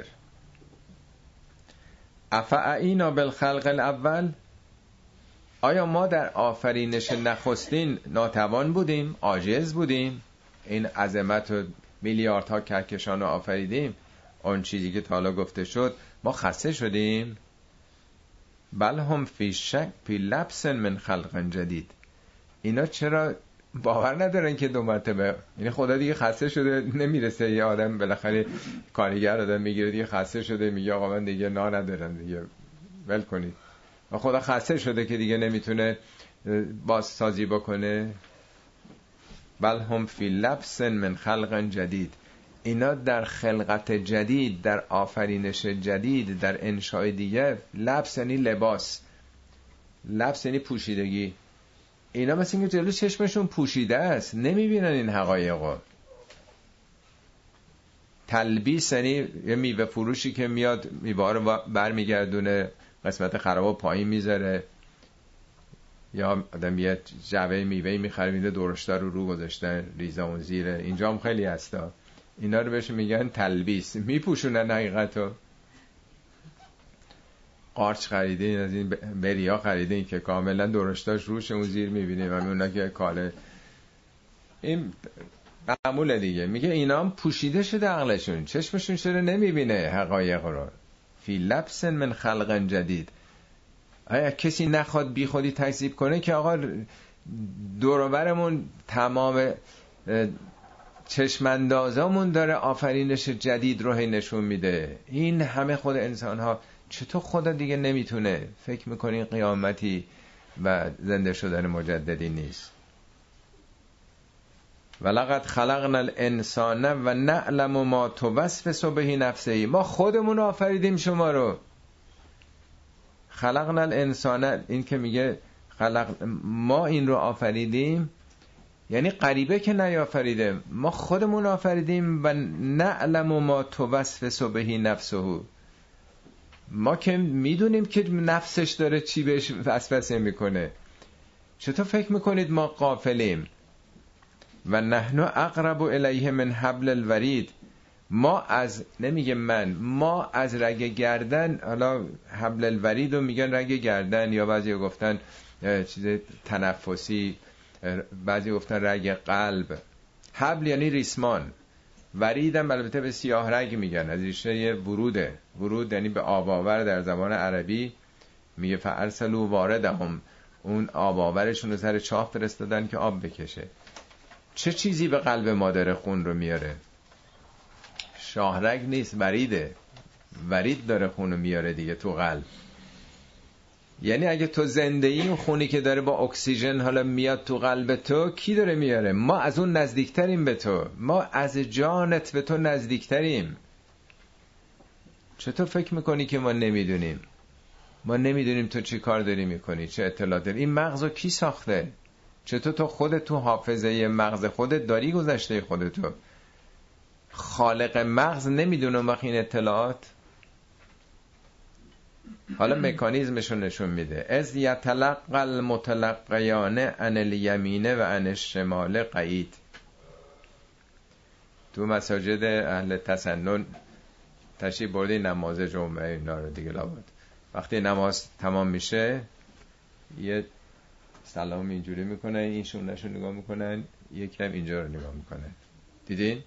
افعینا بالخلق الاول، آیا ما در آفرینش نخستین ناتوان بودیم، عاجز بودیم؟ این عظمت و میلیاردها کهکشان رو آفریدیم، اون چیزی که تا حالا گفته شد، ما خسته شدیم؟ بل هم فی شک فی لبس من خلق جدید، اینا چرا باور ندارن که دو مرتبه، یعنی خدا دیگه خسته شده نمیرسه یه آدم بالاخره کارگر آدم میگیره دیگه خسته شده میگه آقا من دیگه نا ندارم دیگه ول کنید، و خدا خسته شده که دیگه نمیتونه بازسازی بکنه؟ بل هم فی لبس من خلق جدید، اینا در خلقت جدید، در آفرینش جدید، در انشاء دیگه. لبس یعنی لباس، لبس یعنی پوشیدگی. اینا مثل اینکه جلو چشمشون پوشیده است، نمیبینن این حقایقو. تلبیس یعنی یه میوه فروشی که میاد میوه رو برمیگردونه، قسمت خرابو پایین میذاره، یا آدم یه جعبه میوه میخره میده درشتا رو رو گذاشتن ریزه اون زیره، اینجا هم خیلی هستا، اینا رو بهش میگن تلبیس، میپوشونن حقیقتو. قارچ خریدین، از این بریا خریدین که کاملا درشتاش روش اون زیر میبینیم و اونا که کاله، این معموله دیگه. میگه اینا هم پوشیده شده عقلشون، چشمشون چرا نمیبینه حقایق رو؟ فی لبس من خلق جدید. اگه کسی نخواد بی خودی تکذیب کنه که آقا دوروبرمون تمام چشماندازامون داره آفرینش جدید رو هی نشون میده، این همه خود انسان ها، چطور خدا دیگه نمیتونه؟ فکر میکنین قیامتی و زنده شدن مجددی نیست؟ ولقد خلقنا الانسان و نعلم ما توسوس به نفسه، ما خودمون آفریدیم شما رو. خلقنا الانسان، این که میگه خلق ما این رو آفریدیم، یعنی غریبه که نیافریده، ما خودمون آفریدیم. و نعلم ما توسوس به نفسه، ما که میدونیم که نفسش داره چی بهش وسوسه میکنه، چطور فکر میکنید ما غافلیم؟ و نحن اقرب الیه من حبل الورید، ما از، نمیگه من، ما از رگ گردن، حالا حبل الورید رو میگن رگ گردن، یا بعضی گفتن چیز تنفسی، بعضی گفتن رگ قلب. حبل یعنی ریسمان، ورید هم البته به سیاه رگ میگن، از ریشه وروده، ورود یعنی به آب آور در زبان عربی. میگه فارسلوا واردهم، اون آب آورشون رو سر چاه فرستادن که آب بکشه. چه چیزی به قلب مادر خون رو میاره؟ شاهرگ نیست، وریده، ورید داره خون رو میاره دیگه تو قلب. یعنی اگه تو زنده ای، اون خونی که داره با اکسیژن حالا میاد تو قلب تو، کی داره میاره؟ ما از اون نزدیکتریم به تو، ما از جانت به تو نزدیکتریم. چطور فکر میکنی که ما نمیدونیم؟ ما نمیدونیم تو چی کار داری میکنی، چه اطلاع داری؟ این مغزو کی ساخته؟ چطور تو خودت تو حافظه مغز خودت داری گذشته خودتو؟ خالق مغز نمیدونه وقت این اطلاعات؟ حالا مکانیزمشو نشون میده. از یتلقى المتلقیان عن الیمین و عن الشمال قعید. تو مساجد اهل تسنن تشریف بردی نماز جمعه اینا رو دیگه لابد، وقتی نماز تمام میشه یه سلام اینجوری میکنن، این شونه‌ش رو نگاه میکنن، یکم اینجا رو نگاه میکنن. دیدین؟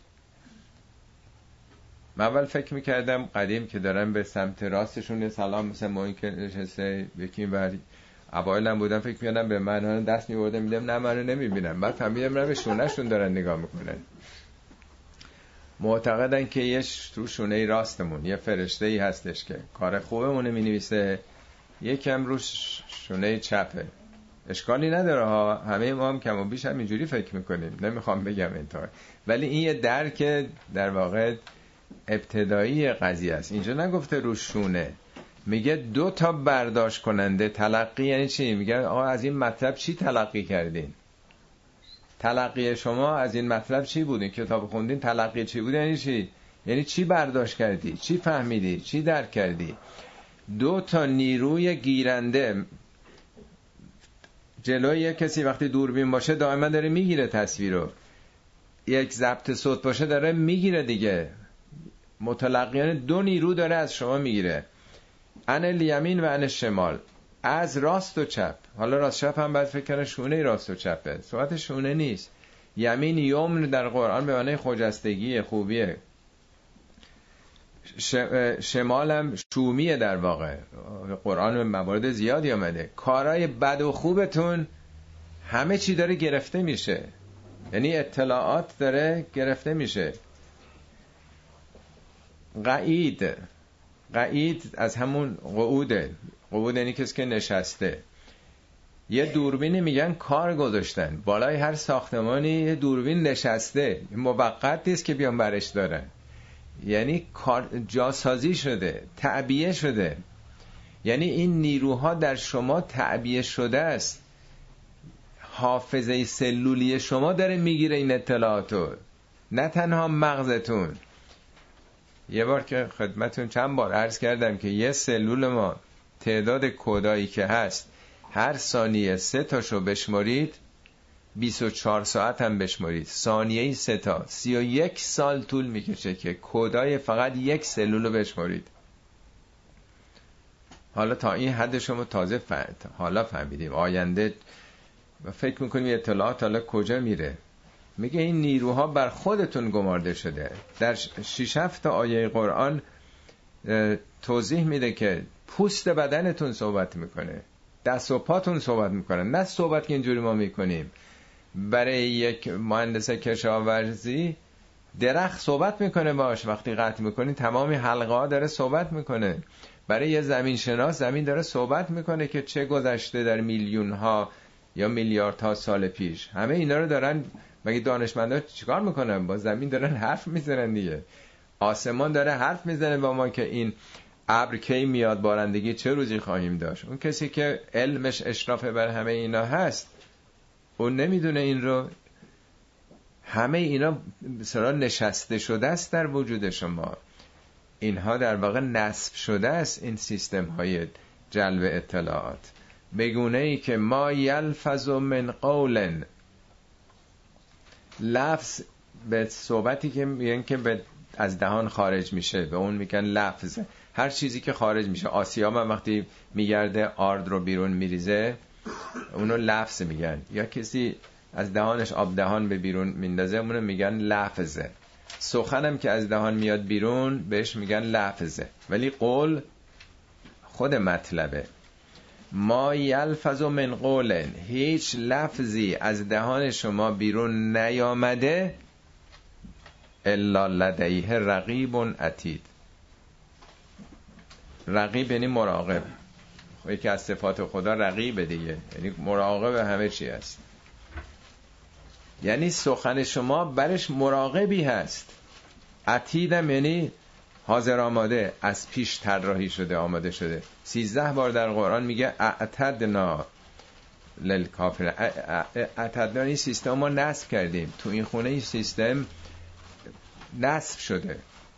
من اول فکر میکردم قدیم که دارن به سمت راستشون سلام، مثل ما این که نشسته یکی بر اوایلم بودم فکر میکردم به من دست میبردم میدم، نه منو نمیبینم. بعد فهمیدم نه به شونه‌شون دارن نگاه میکنن. معتقدن که یه تو شونه راستمون یه فرشته‌ای هستش که کار خوبمون رو مینویسه، یکم رو شونه چپه. اشکالی نداره ها، همه ما هم کم و بیش هم اینجوری فکر میکنیم، نمیخوام بگم اینطور، ولی این یه درک در واقع ابتدایی قضیه است. اینجا نگفته رو شونه، میگه دو تا برداشت کننده. تلقی یعنی چی؟ میگه آقا از این مطلب چی تلقی کردین؟ تلقی شما از این مطلب چی بود؟ این کتاب خوندین تلقی چی بود؟ یعنی چی؟ یعنی چی برداشت کردی؟ چی فهمیدی؟ چی درک کردی؟ دو تا نیروی گیرنده. جلوی کسی وقتی دوربین باشه دائما داره میگیره تصویر رو، یک ضبط صوت باشه داره میگیره دیگه. متلقیان دو نیرو داره از شما میگیره، ان الیمین و ان الشمال، از راست و چپ. حالا راست چپ هم باید فکر کنه شونه راست و چپه، صورت شونه نیست. یمین یمن در قرآن به معنی خجستگی، خوبیه. شمال هم شومیه در واقع. قرآن به موارد زیادی آمده. کارهای بد و خوبتون همه چی داره گرفته میشه، یعنی اطلاعات داره گرفته میشه. قعید، قعید از همون قعوده. قعود یعنی کسی که نشسته. یه دوربینی میگن کار گذاشتن بالای هر ساختمانی، یه دوربین نشسته، موقت نیست که بیان برش دارن، یعنی کار جاسازی شده، تعبیه شده. یعنی این نیروها در شما تعبیه شده است. حافظه سلولی شما داره میگیره این اطلاعاتو، نه تنها مغزتون. یه بار که خدمتون چند بار عرض کردم که یه سلول ما تعداد کدایی که هست هر ثانیه سه تاشو بشمارید، بیست و چهار ساعت هم بشمارید، ثانیه‌ای سه تا، سی و یک سال طول میکشه که کدای فقط یک سلول رو بشمارید. حالا تا این حد شما تازه فهمید، حالا فهمیدیم آینده و فکر میکنیم اطلاعات حالا کجا میره. میگه این نیروها بر خودتون گمارده شده. در شش هفت آیه قرآن توضیح میده که پوست بدنتون صحبت میکنه، دست و پاتون صحبت میکنه، نه صحبت که اینجوری ما میکنیم. برای یک مهندس کشاورزی درخت صحبت میکنه باش، وقتی قطع میکنی تمامی حلقه ها داره صحبت میکنه. برای یه زمین شناس زمین داره صحبت میکنه که چه گذشته در میلیون ها یا میلیاردها سال پیش. همه اینا رو دارن. مگه دانشمندا چیکار میکنن؟ با زمین دارن حرف میزنن دیگه. آسمان داره حرف میزنه با ما که این ابر کی میاد، بارندگی چه روزی خواهیم داشت. اون کسی که علمش اشراف بر همه اینا هست اون نمیدونه این رو. همه اینا بسیار نشسته شده است در وجود شما. اینها در واقع نصب شده است، این سیستم های جلب اطلاعات. بگونه ای که ما یلفظ من قول، لفظ به صحبتی که میگن که به از دهان خارج میشه به اون میگن لفظ. هر چیزی که خارج میشه، آسیاب هم وقتی میگرده آرد رو بیرون میریزه اونو لفظ میگن، یا کسی از دهانش آب دهان به بیرون میندازه اونو میگن لفظه. سخنم که از دهان میاد بیرون بهش میگن لفظه. ولی قول خود مطلبه. ما یلفظ من قول، هیچ لفظی از دهان شما بیرون نیامده الا لدیه رقیب عتید. رقیب یعنی مراقب. یکی از صفات خدا رقیب دیگه، یعنی مراقب همه چی هست. یعنی سخن شما برش مراقبی هست. عتیدم یعنی حاضر آماده، از پیش طراحی شده، آماده شده. سیزده بار در قرآن میگه اعتدنا للکافرین. اعتدنا این سیستم ما نصب کردیم. تو این خونه این سیستم نصب شده.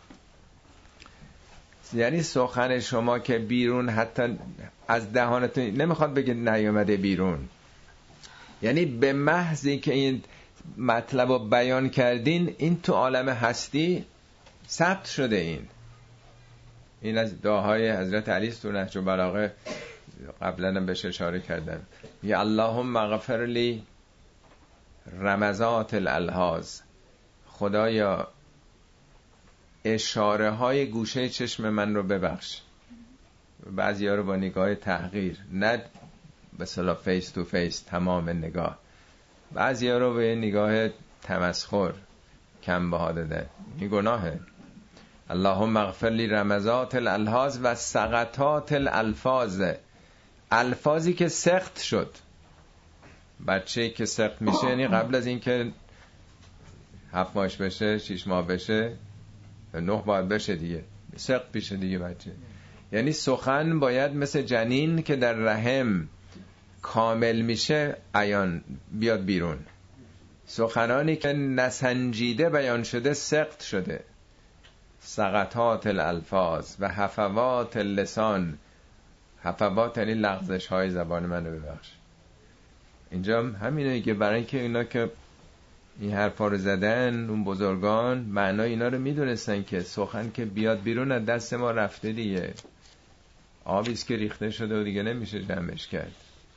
یعنی سخن شما که بیرون حتی از دهانتون نمیخواد بگه نیامده بیرون، یعنی به محضی که این مطلب رو بیان کردین این تو عالم هستی ثبت شده. این این از دعاهای حضرت علی است تو نهج البلاغه، قبلا هم بهش اشاره کردم. یا اللهم اغفر لی رمزات الالحاظ، خدایا اشاره های گوشه چشم من رو ببخش. بعضی ها رو با نگاه تحقیر، نه به اصطلاح فیس تو فیس تمام نگاه، بعضی ها رو به نگاه تمسخر کم بها داده، این گناهه. اللهم اغفر لی رمزات الالحاظ و سقطات الالفاظ، الفاظی که سخت شد. بچه‌ای که سخت میشه یعنی قبل از اینکه هفت ماهش بشه، شش ماه بشه، نه باید بشه دیگه، سخت بشه دیگه بچه. یعنی سخن باید مثل جنین که در رحم کامل میشه عیان بیاد بیرون. سخنانی که نسنجیده بیان شده سخت شده. سقطات الالفاظ و حفوات اللسان، حفوات یعنی لغزش های زبان منو ببخش. اینجا همینه که برای اینکه اینا که این حرفا رو زدن اون بزرگان معنای اینا رو میدونستن که سخن که بیاد بیرون از دست ما رفته دیگه، آبیست که ریخته شده و دیگه نمیشه جمعش کرد.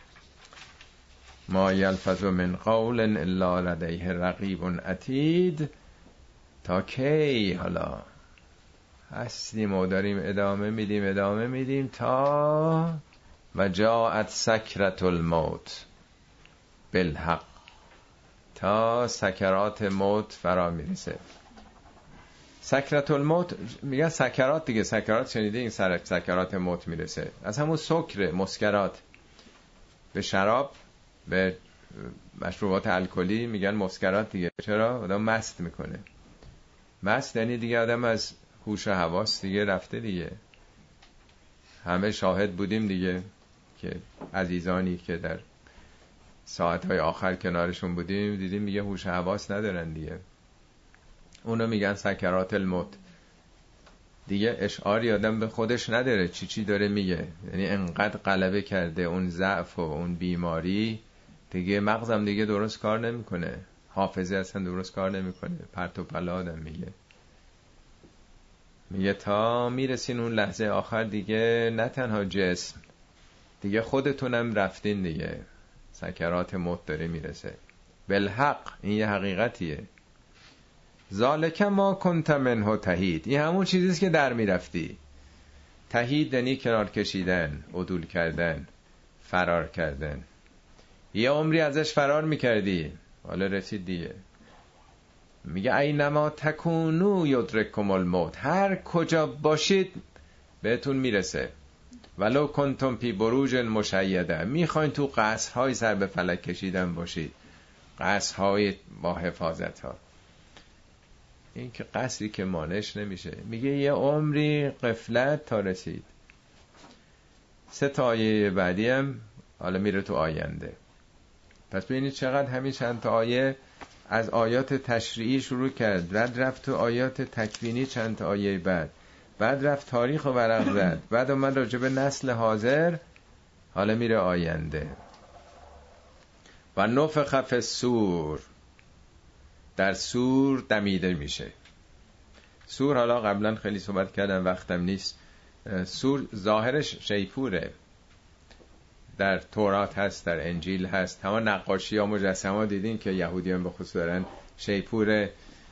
ما یلفظ من قول الا لدیه رقیب عتید. تا کی حالا هستیم و داریم ادامه میدیم ادامه میدیم تا و جاءت سکرت الموت بالحق، تا سکرات موت فرا میرسه. سکرت الموت میگن سکرات دیگه، سکرات شنیده این سر سکرات موت میرسه از همون سکر، مسکرات، به شراب، به مشروبات الکلی میگن مسکرات دیگه. چرا؟ آدم مست میکنه. مست یعنی دیگه آدم از هوش و حواس دیگه رفته دیگه. همه شاهد بودیم دیگه که عزیزانی که در ساعتهای آخر کنارشون بودیم دیدیم میگه هوش و حواس ندارن دیگه. اونو میگن سکرات الموت. دیگه اشعاری آدم به خودش نداره چی چی داره میگه، یعنی انقدر غلبه کرده اون ضعف و اون بیماری دیگه، مغزم دیگه درست کار نمیکنه، حافظه اصلا درست کار نمیکنه، پرت و پلا آدم میگه. میگه تا میرسین اون لحظه آخر دیگه نه تنها جسم، دیگه خودتونم رفتین دیگه. سکرات موت داره میرسه بالحق، این یه حقیقتیه. ذالک ما کنت منه تحید، این همون چیزیست که در میرفتی. تحید یعنی کنار کشیدن، عدول کردن، فرار کردن. یه عمری ازش فرار میکردی، حالا رسید دیگه. میگه اینما تکونو یدرککم الموت، هر کجا باشید بهتون میرسه. ولو کنتم فی بروج مشیده، میخواین تو قصرهای سر به فلک کشیدن باشید، قصرهای با حفاظت ها. این که قصری که مانش نمیشه. میگه یه عمری غفلت تا رسید. سه تا آیه بعدی هم حالا میره تو آینده. پس ببینید چقدر همین چند تا آیه از آیات تشریعی شروع کرد، بعد رفت تو آیات تکوینی چند تا آیه بعد، بعد رفت تاریخ و ورق زد، بعد اومد راجع به نسل حاضر، حالا میره آینده. و نفخ فی الصور، در سور دمیده میشه. سور حالا قبلا خیلی صحبت کردم وقتم نیست. سور ظاهرش شیپوره، در تورات هست، در انجیل هست. همه نقاشی ها مجسمه ها دیدین که یهودیان به خصوص دارن شیپور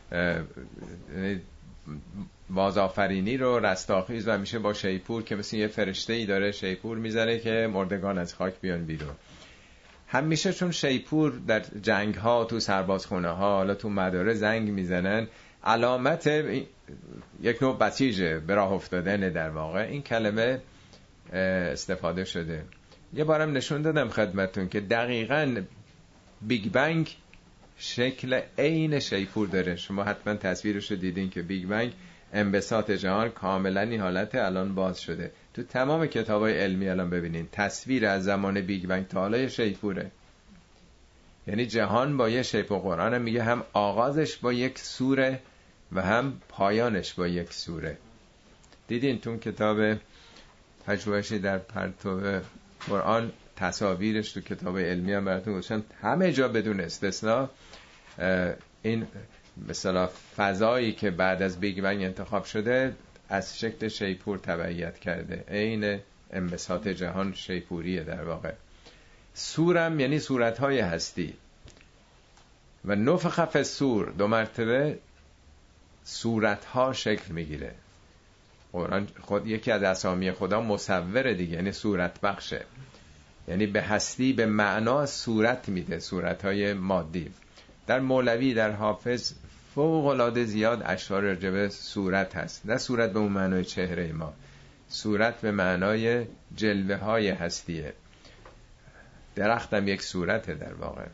بازآفرینی رو رستاخیز و میشه با شیپور که مثل یه فرشته ای داره شیپور میزنه که مردگان از خاک بیان بیرون. همیشه چون شیپور در جنگ ها، تو سربازخونه ها، حالا تو مداره زنگ میزنن، علامت یک نوع بسیجه، به راه افتادن. در واقع این کلمه استفاده شده. یه بارم نشون دادم خدمتون که دقیقاً بیگ بنگ شکل عین شیپور داره. شما حتما تصویرش رو دیدین که بیگ بنگ انبساط جهان کاملا این حالت الان باز شده. تو تمام کتابای علمی الان ببینین تصویر از زمان بیگ بنگ تا حالا شیپوره. یعنی جهان با یه شیپ. و قرآن میگه هم آغازش با یک سوره و هم پایانش با یک سوره. دیدین تو کتاب پژوهشی در پرتو قرآن تصاویرش تو کتاب علمی هم براتون گذاشتم، همه جا بدون استثنا این مثلا فضایی که بعد از بیگ بنگ انتخاب شده از شکل شیپور تبعیت کرده، عین انبساط جهان شیپوریه در واقع. سورم یعنی صورتهای هستی و نفخ فی الصور دو مرتبه صورتها شکل میگیره. قرآن خود یکی از اسامی خدا مصور دیگه، یعنی صورت بخشه، یعنی به هستی به معنا صورت میده، صورتهای مادی. در مولوی در حافظ فوق العاده زیاد اشعار راجع به صورت هست، نه صورت به اون معنای چهره ما، صورت به معنای جلوه های هستیه. درختم یک صورته در واقع.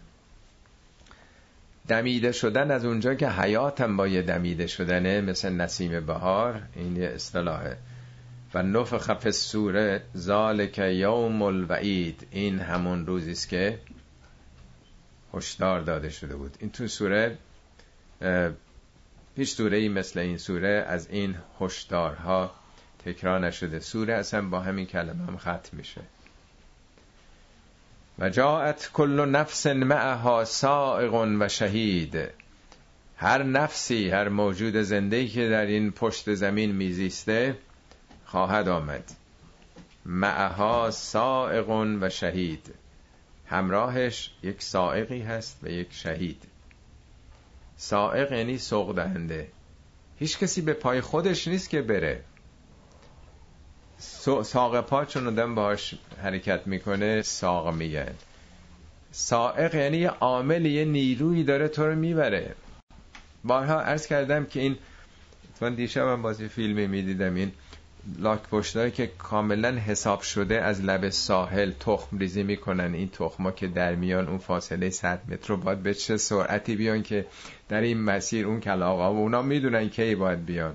دمیده شدن از اونجا که حیاتم با یه دمیده شدنه، مثل نسیم بهار، این یه اصطلاحه. و نفخ فی الصور ذالک یوم الوعید، این همون روزی است که هشدار داده شده بود. این تو سوره، هیچ سوره‌ای مثل این سوره از این هشدارها تکرار نشده. سوره اصلا با همین کلمه هم ختم میشه. و جاءت کل نفس معها سائق و شهید، هر نفسی، هر موجود زنده‌ای که در این پشت زمین میزیسته خواهد آمد. معها سائق و شهید، همراهش یک سائقی هست و یک شهید. سائق یعنی سوق دهنده، هیچ کسی به پای خودش نیست که بره. ساق پا چون آدم باهاش حرکت میکنه ساق میگن. سائق یعنی یه عامل، یه نیرویی داره تو رو میبره. بارها عرض کردم که این من دیشب هم بازی فیلمی میدیدم، این لاک پشتایی که کاملا حساب شده از لب ساحل تخم ریزی میکنن. این تخما که در میان اون فاصله صد متر رو باید به چه سرعتی بیان که در این مسیر اون کلاغا و اونا میدونن کی باید بیان.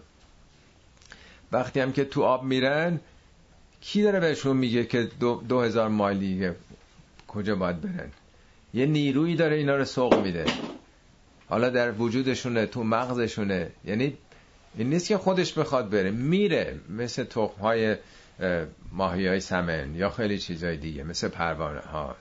وقتی هم که تو آب میرن کی داره بهشون میگه که دو, دو هزار مایلی کجا باید برن؟ یه نیرویی داره اینا رو سوق میده، حالا در وجودشونه، تو مغزشونه. یعنی این نیست که خودش بخواد بره، میره. مثل تخم‌های ماهی‌های سمن یا خیلی چیزای دیگه، مثل پروانه ها.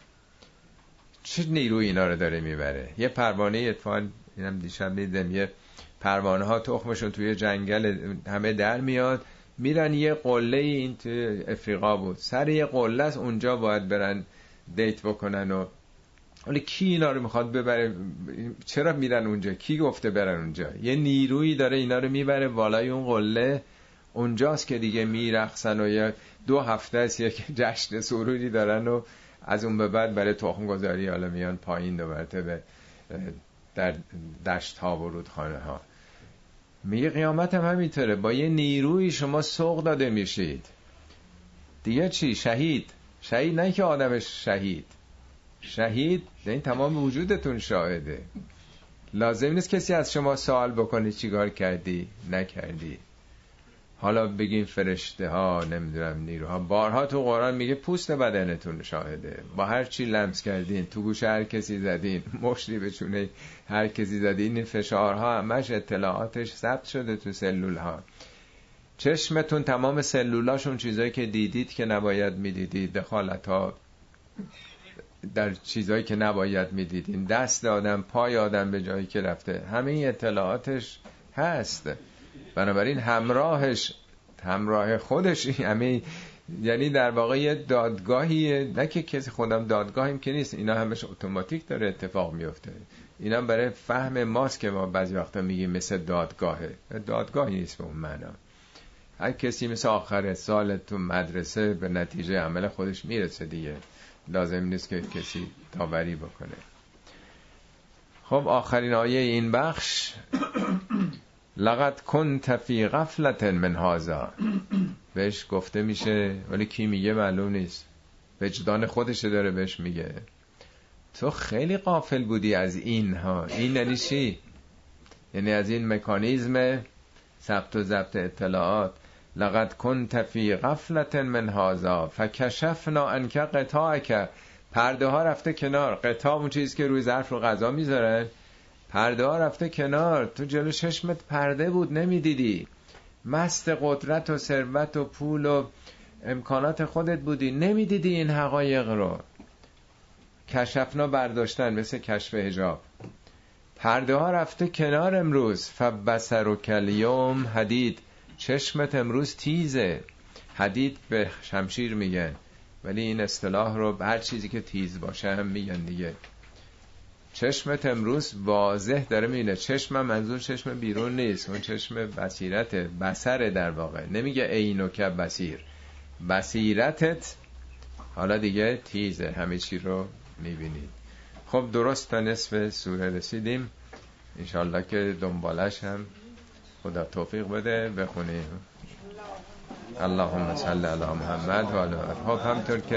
چه نیرویی اینا رو داره میبره؟ یه پروانه، اتفاقاً اینم دیشب دیدم، یه پروانه ها تخمشون توی جنگل همه در میاد، میرن یه قله، این توی افریقا بود، سر یه قله است، اونجا باید برن دیت بکنن. و ولی کی اینا رو میخواد ببره؟ چرا میرن اونجا؟ کی گفته برن اونجا؟ یه نیرویی داره اینا رو میبره بالای اون قله. اونجاست که دیگه میرقصن و یا دو هفته است یک جشن سروری دارن و از اون به بعد برای تخم گذاری حالا میان پایین دو مرتبه در دشت ها و رودخانه ها. میگه قیامت هم همینطوره، با یه نیروی شما سوق داده میشید. دیگه چی؟ شهید. شهید نه که آدمش شهید، شهید این تمام وجودتون شاهده. لازم نیست کسی از شما سوال بکنه چیکار کردی نکردی. حالا بگین فرشته ها، نمیدونم نیروها، بارها تو قرآن میگه پوست بدنتون شاهده. با هر چی لمس کردین، تو گوش هر کسی زدین، مشتی به چونه هر کسی زدین، این فشارها همش اطلاعاتش ثبت شده تو سلول ها. چشمتون تمام سلولاشون چیزایی که دیدید که نباید میدیدید، دخالت ها در چیزایی که نباید میدیدین، دست آدم، پای آدم به جایی که رفته، همه این اطلاعاتش هست. بنابراین همراهش، همراه خودش همه، یعنی در واقع یه دادگاهیه. نه که کسی خودم دادگاهیم که نیست، اینا همش اتوماتیک داره اتفاق میفته. اینا برای فهم ماست که ما بعضی وقتا میگیم مثل دادگاهه. دادگاهی نیست به اون معنا. هر کسی مثل آخر سال تو مدرسه به نتیجه عمل خودش میرسه دیگه، لازم نیست که کسی داوری بکنه. خب آخرین آیه این بخش، لقد كنت فی غفلة من هذا، بهش گفته میشه ولی کی میگه معلوم نیست، وجدان خودش داره بهش میگه تو خیلی غافل بودی از این ها. این یعنی چی؟ یعنی از این مکانیزم ثبت و ضبط اطلاعات. لقد كنت فی غفلة من هذا فکشفنا عنک غطاءک، پرده ها رفته کنار. غطا اون چیزی که روی ظرف رو غذا میذارن، پرده ها رفته کنار. تو جلو چشمت پرده بود، نمیدیدی، مست قدرت و ثروت و پول و امکانات خودت بودی، نمیدیدی این حقایق رو. کشفنا برداشتن، مثل کشف حجاب. پرده ها رفته کنار امروز. فبصرک الیوم حدید، چشمت امروز تیزه. حدید به شمشیر میگن، ولی این اصطلاح رو به هر چیزی که تیز باشه هم میگن دیگه. چشمت امروز واضح داره میبینه. چشم منظور چشم بیرون نیست، اون چشم بصیرته، بصره در واقع. نمیگه عینک بصیر، بصیرتت حالا دیگه تیزه، همه چی رو میبینید. خب درست تا نصف سوره رسیدیم، انشالله که دنبالش هم خدا توفیق بده بخونیم. اللهم صل علی محمد و علی آله. خب همطور که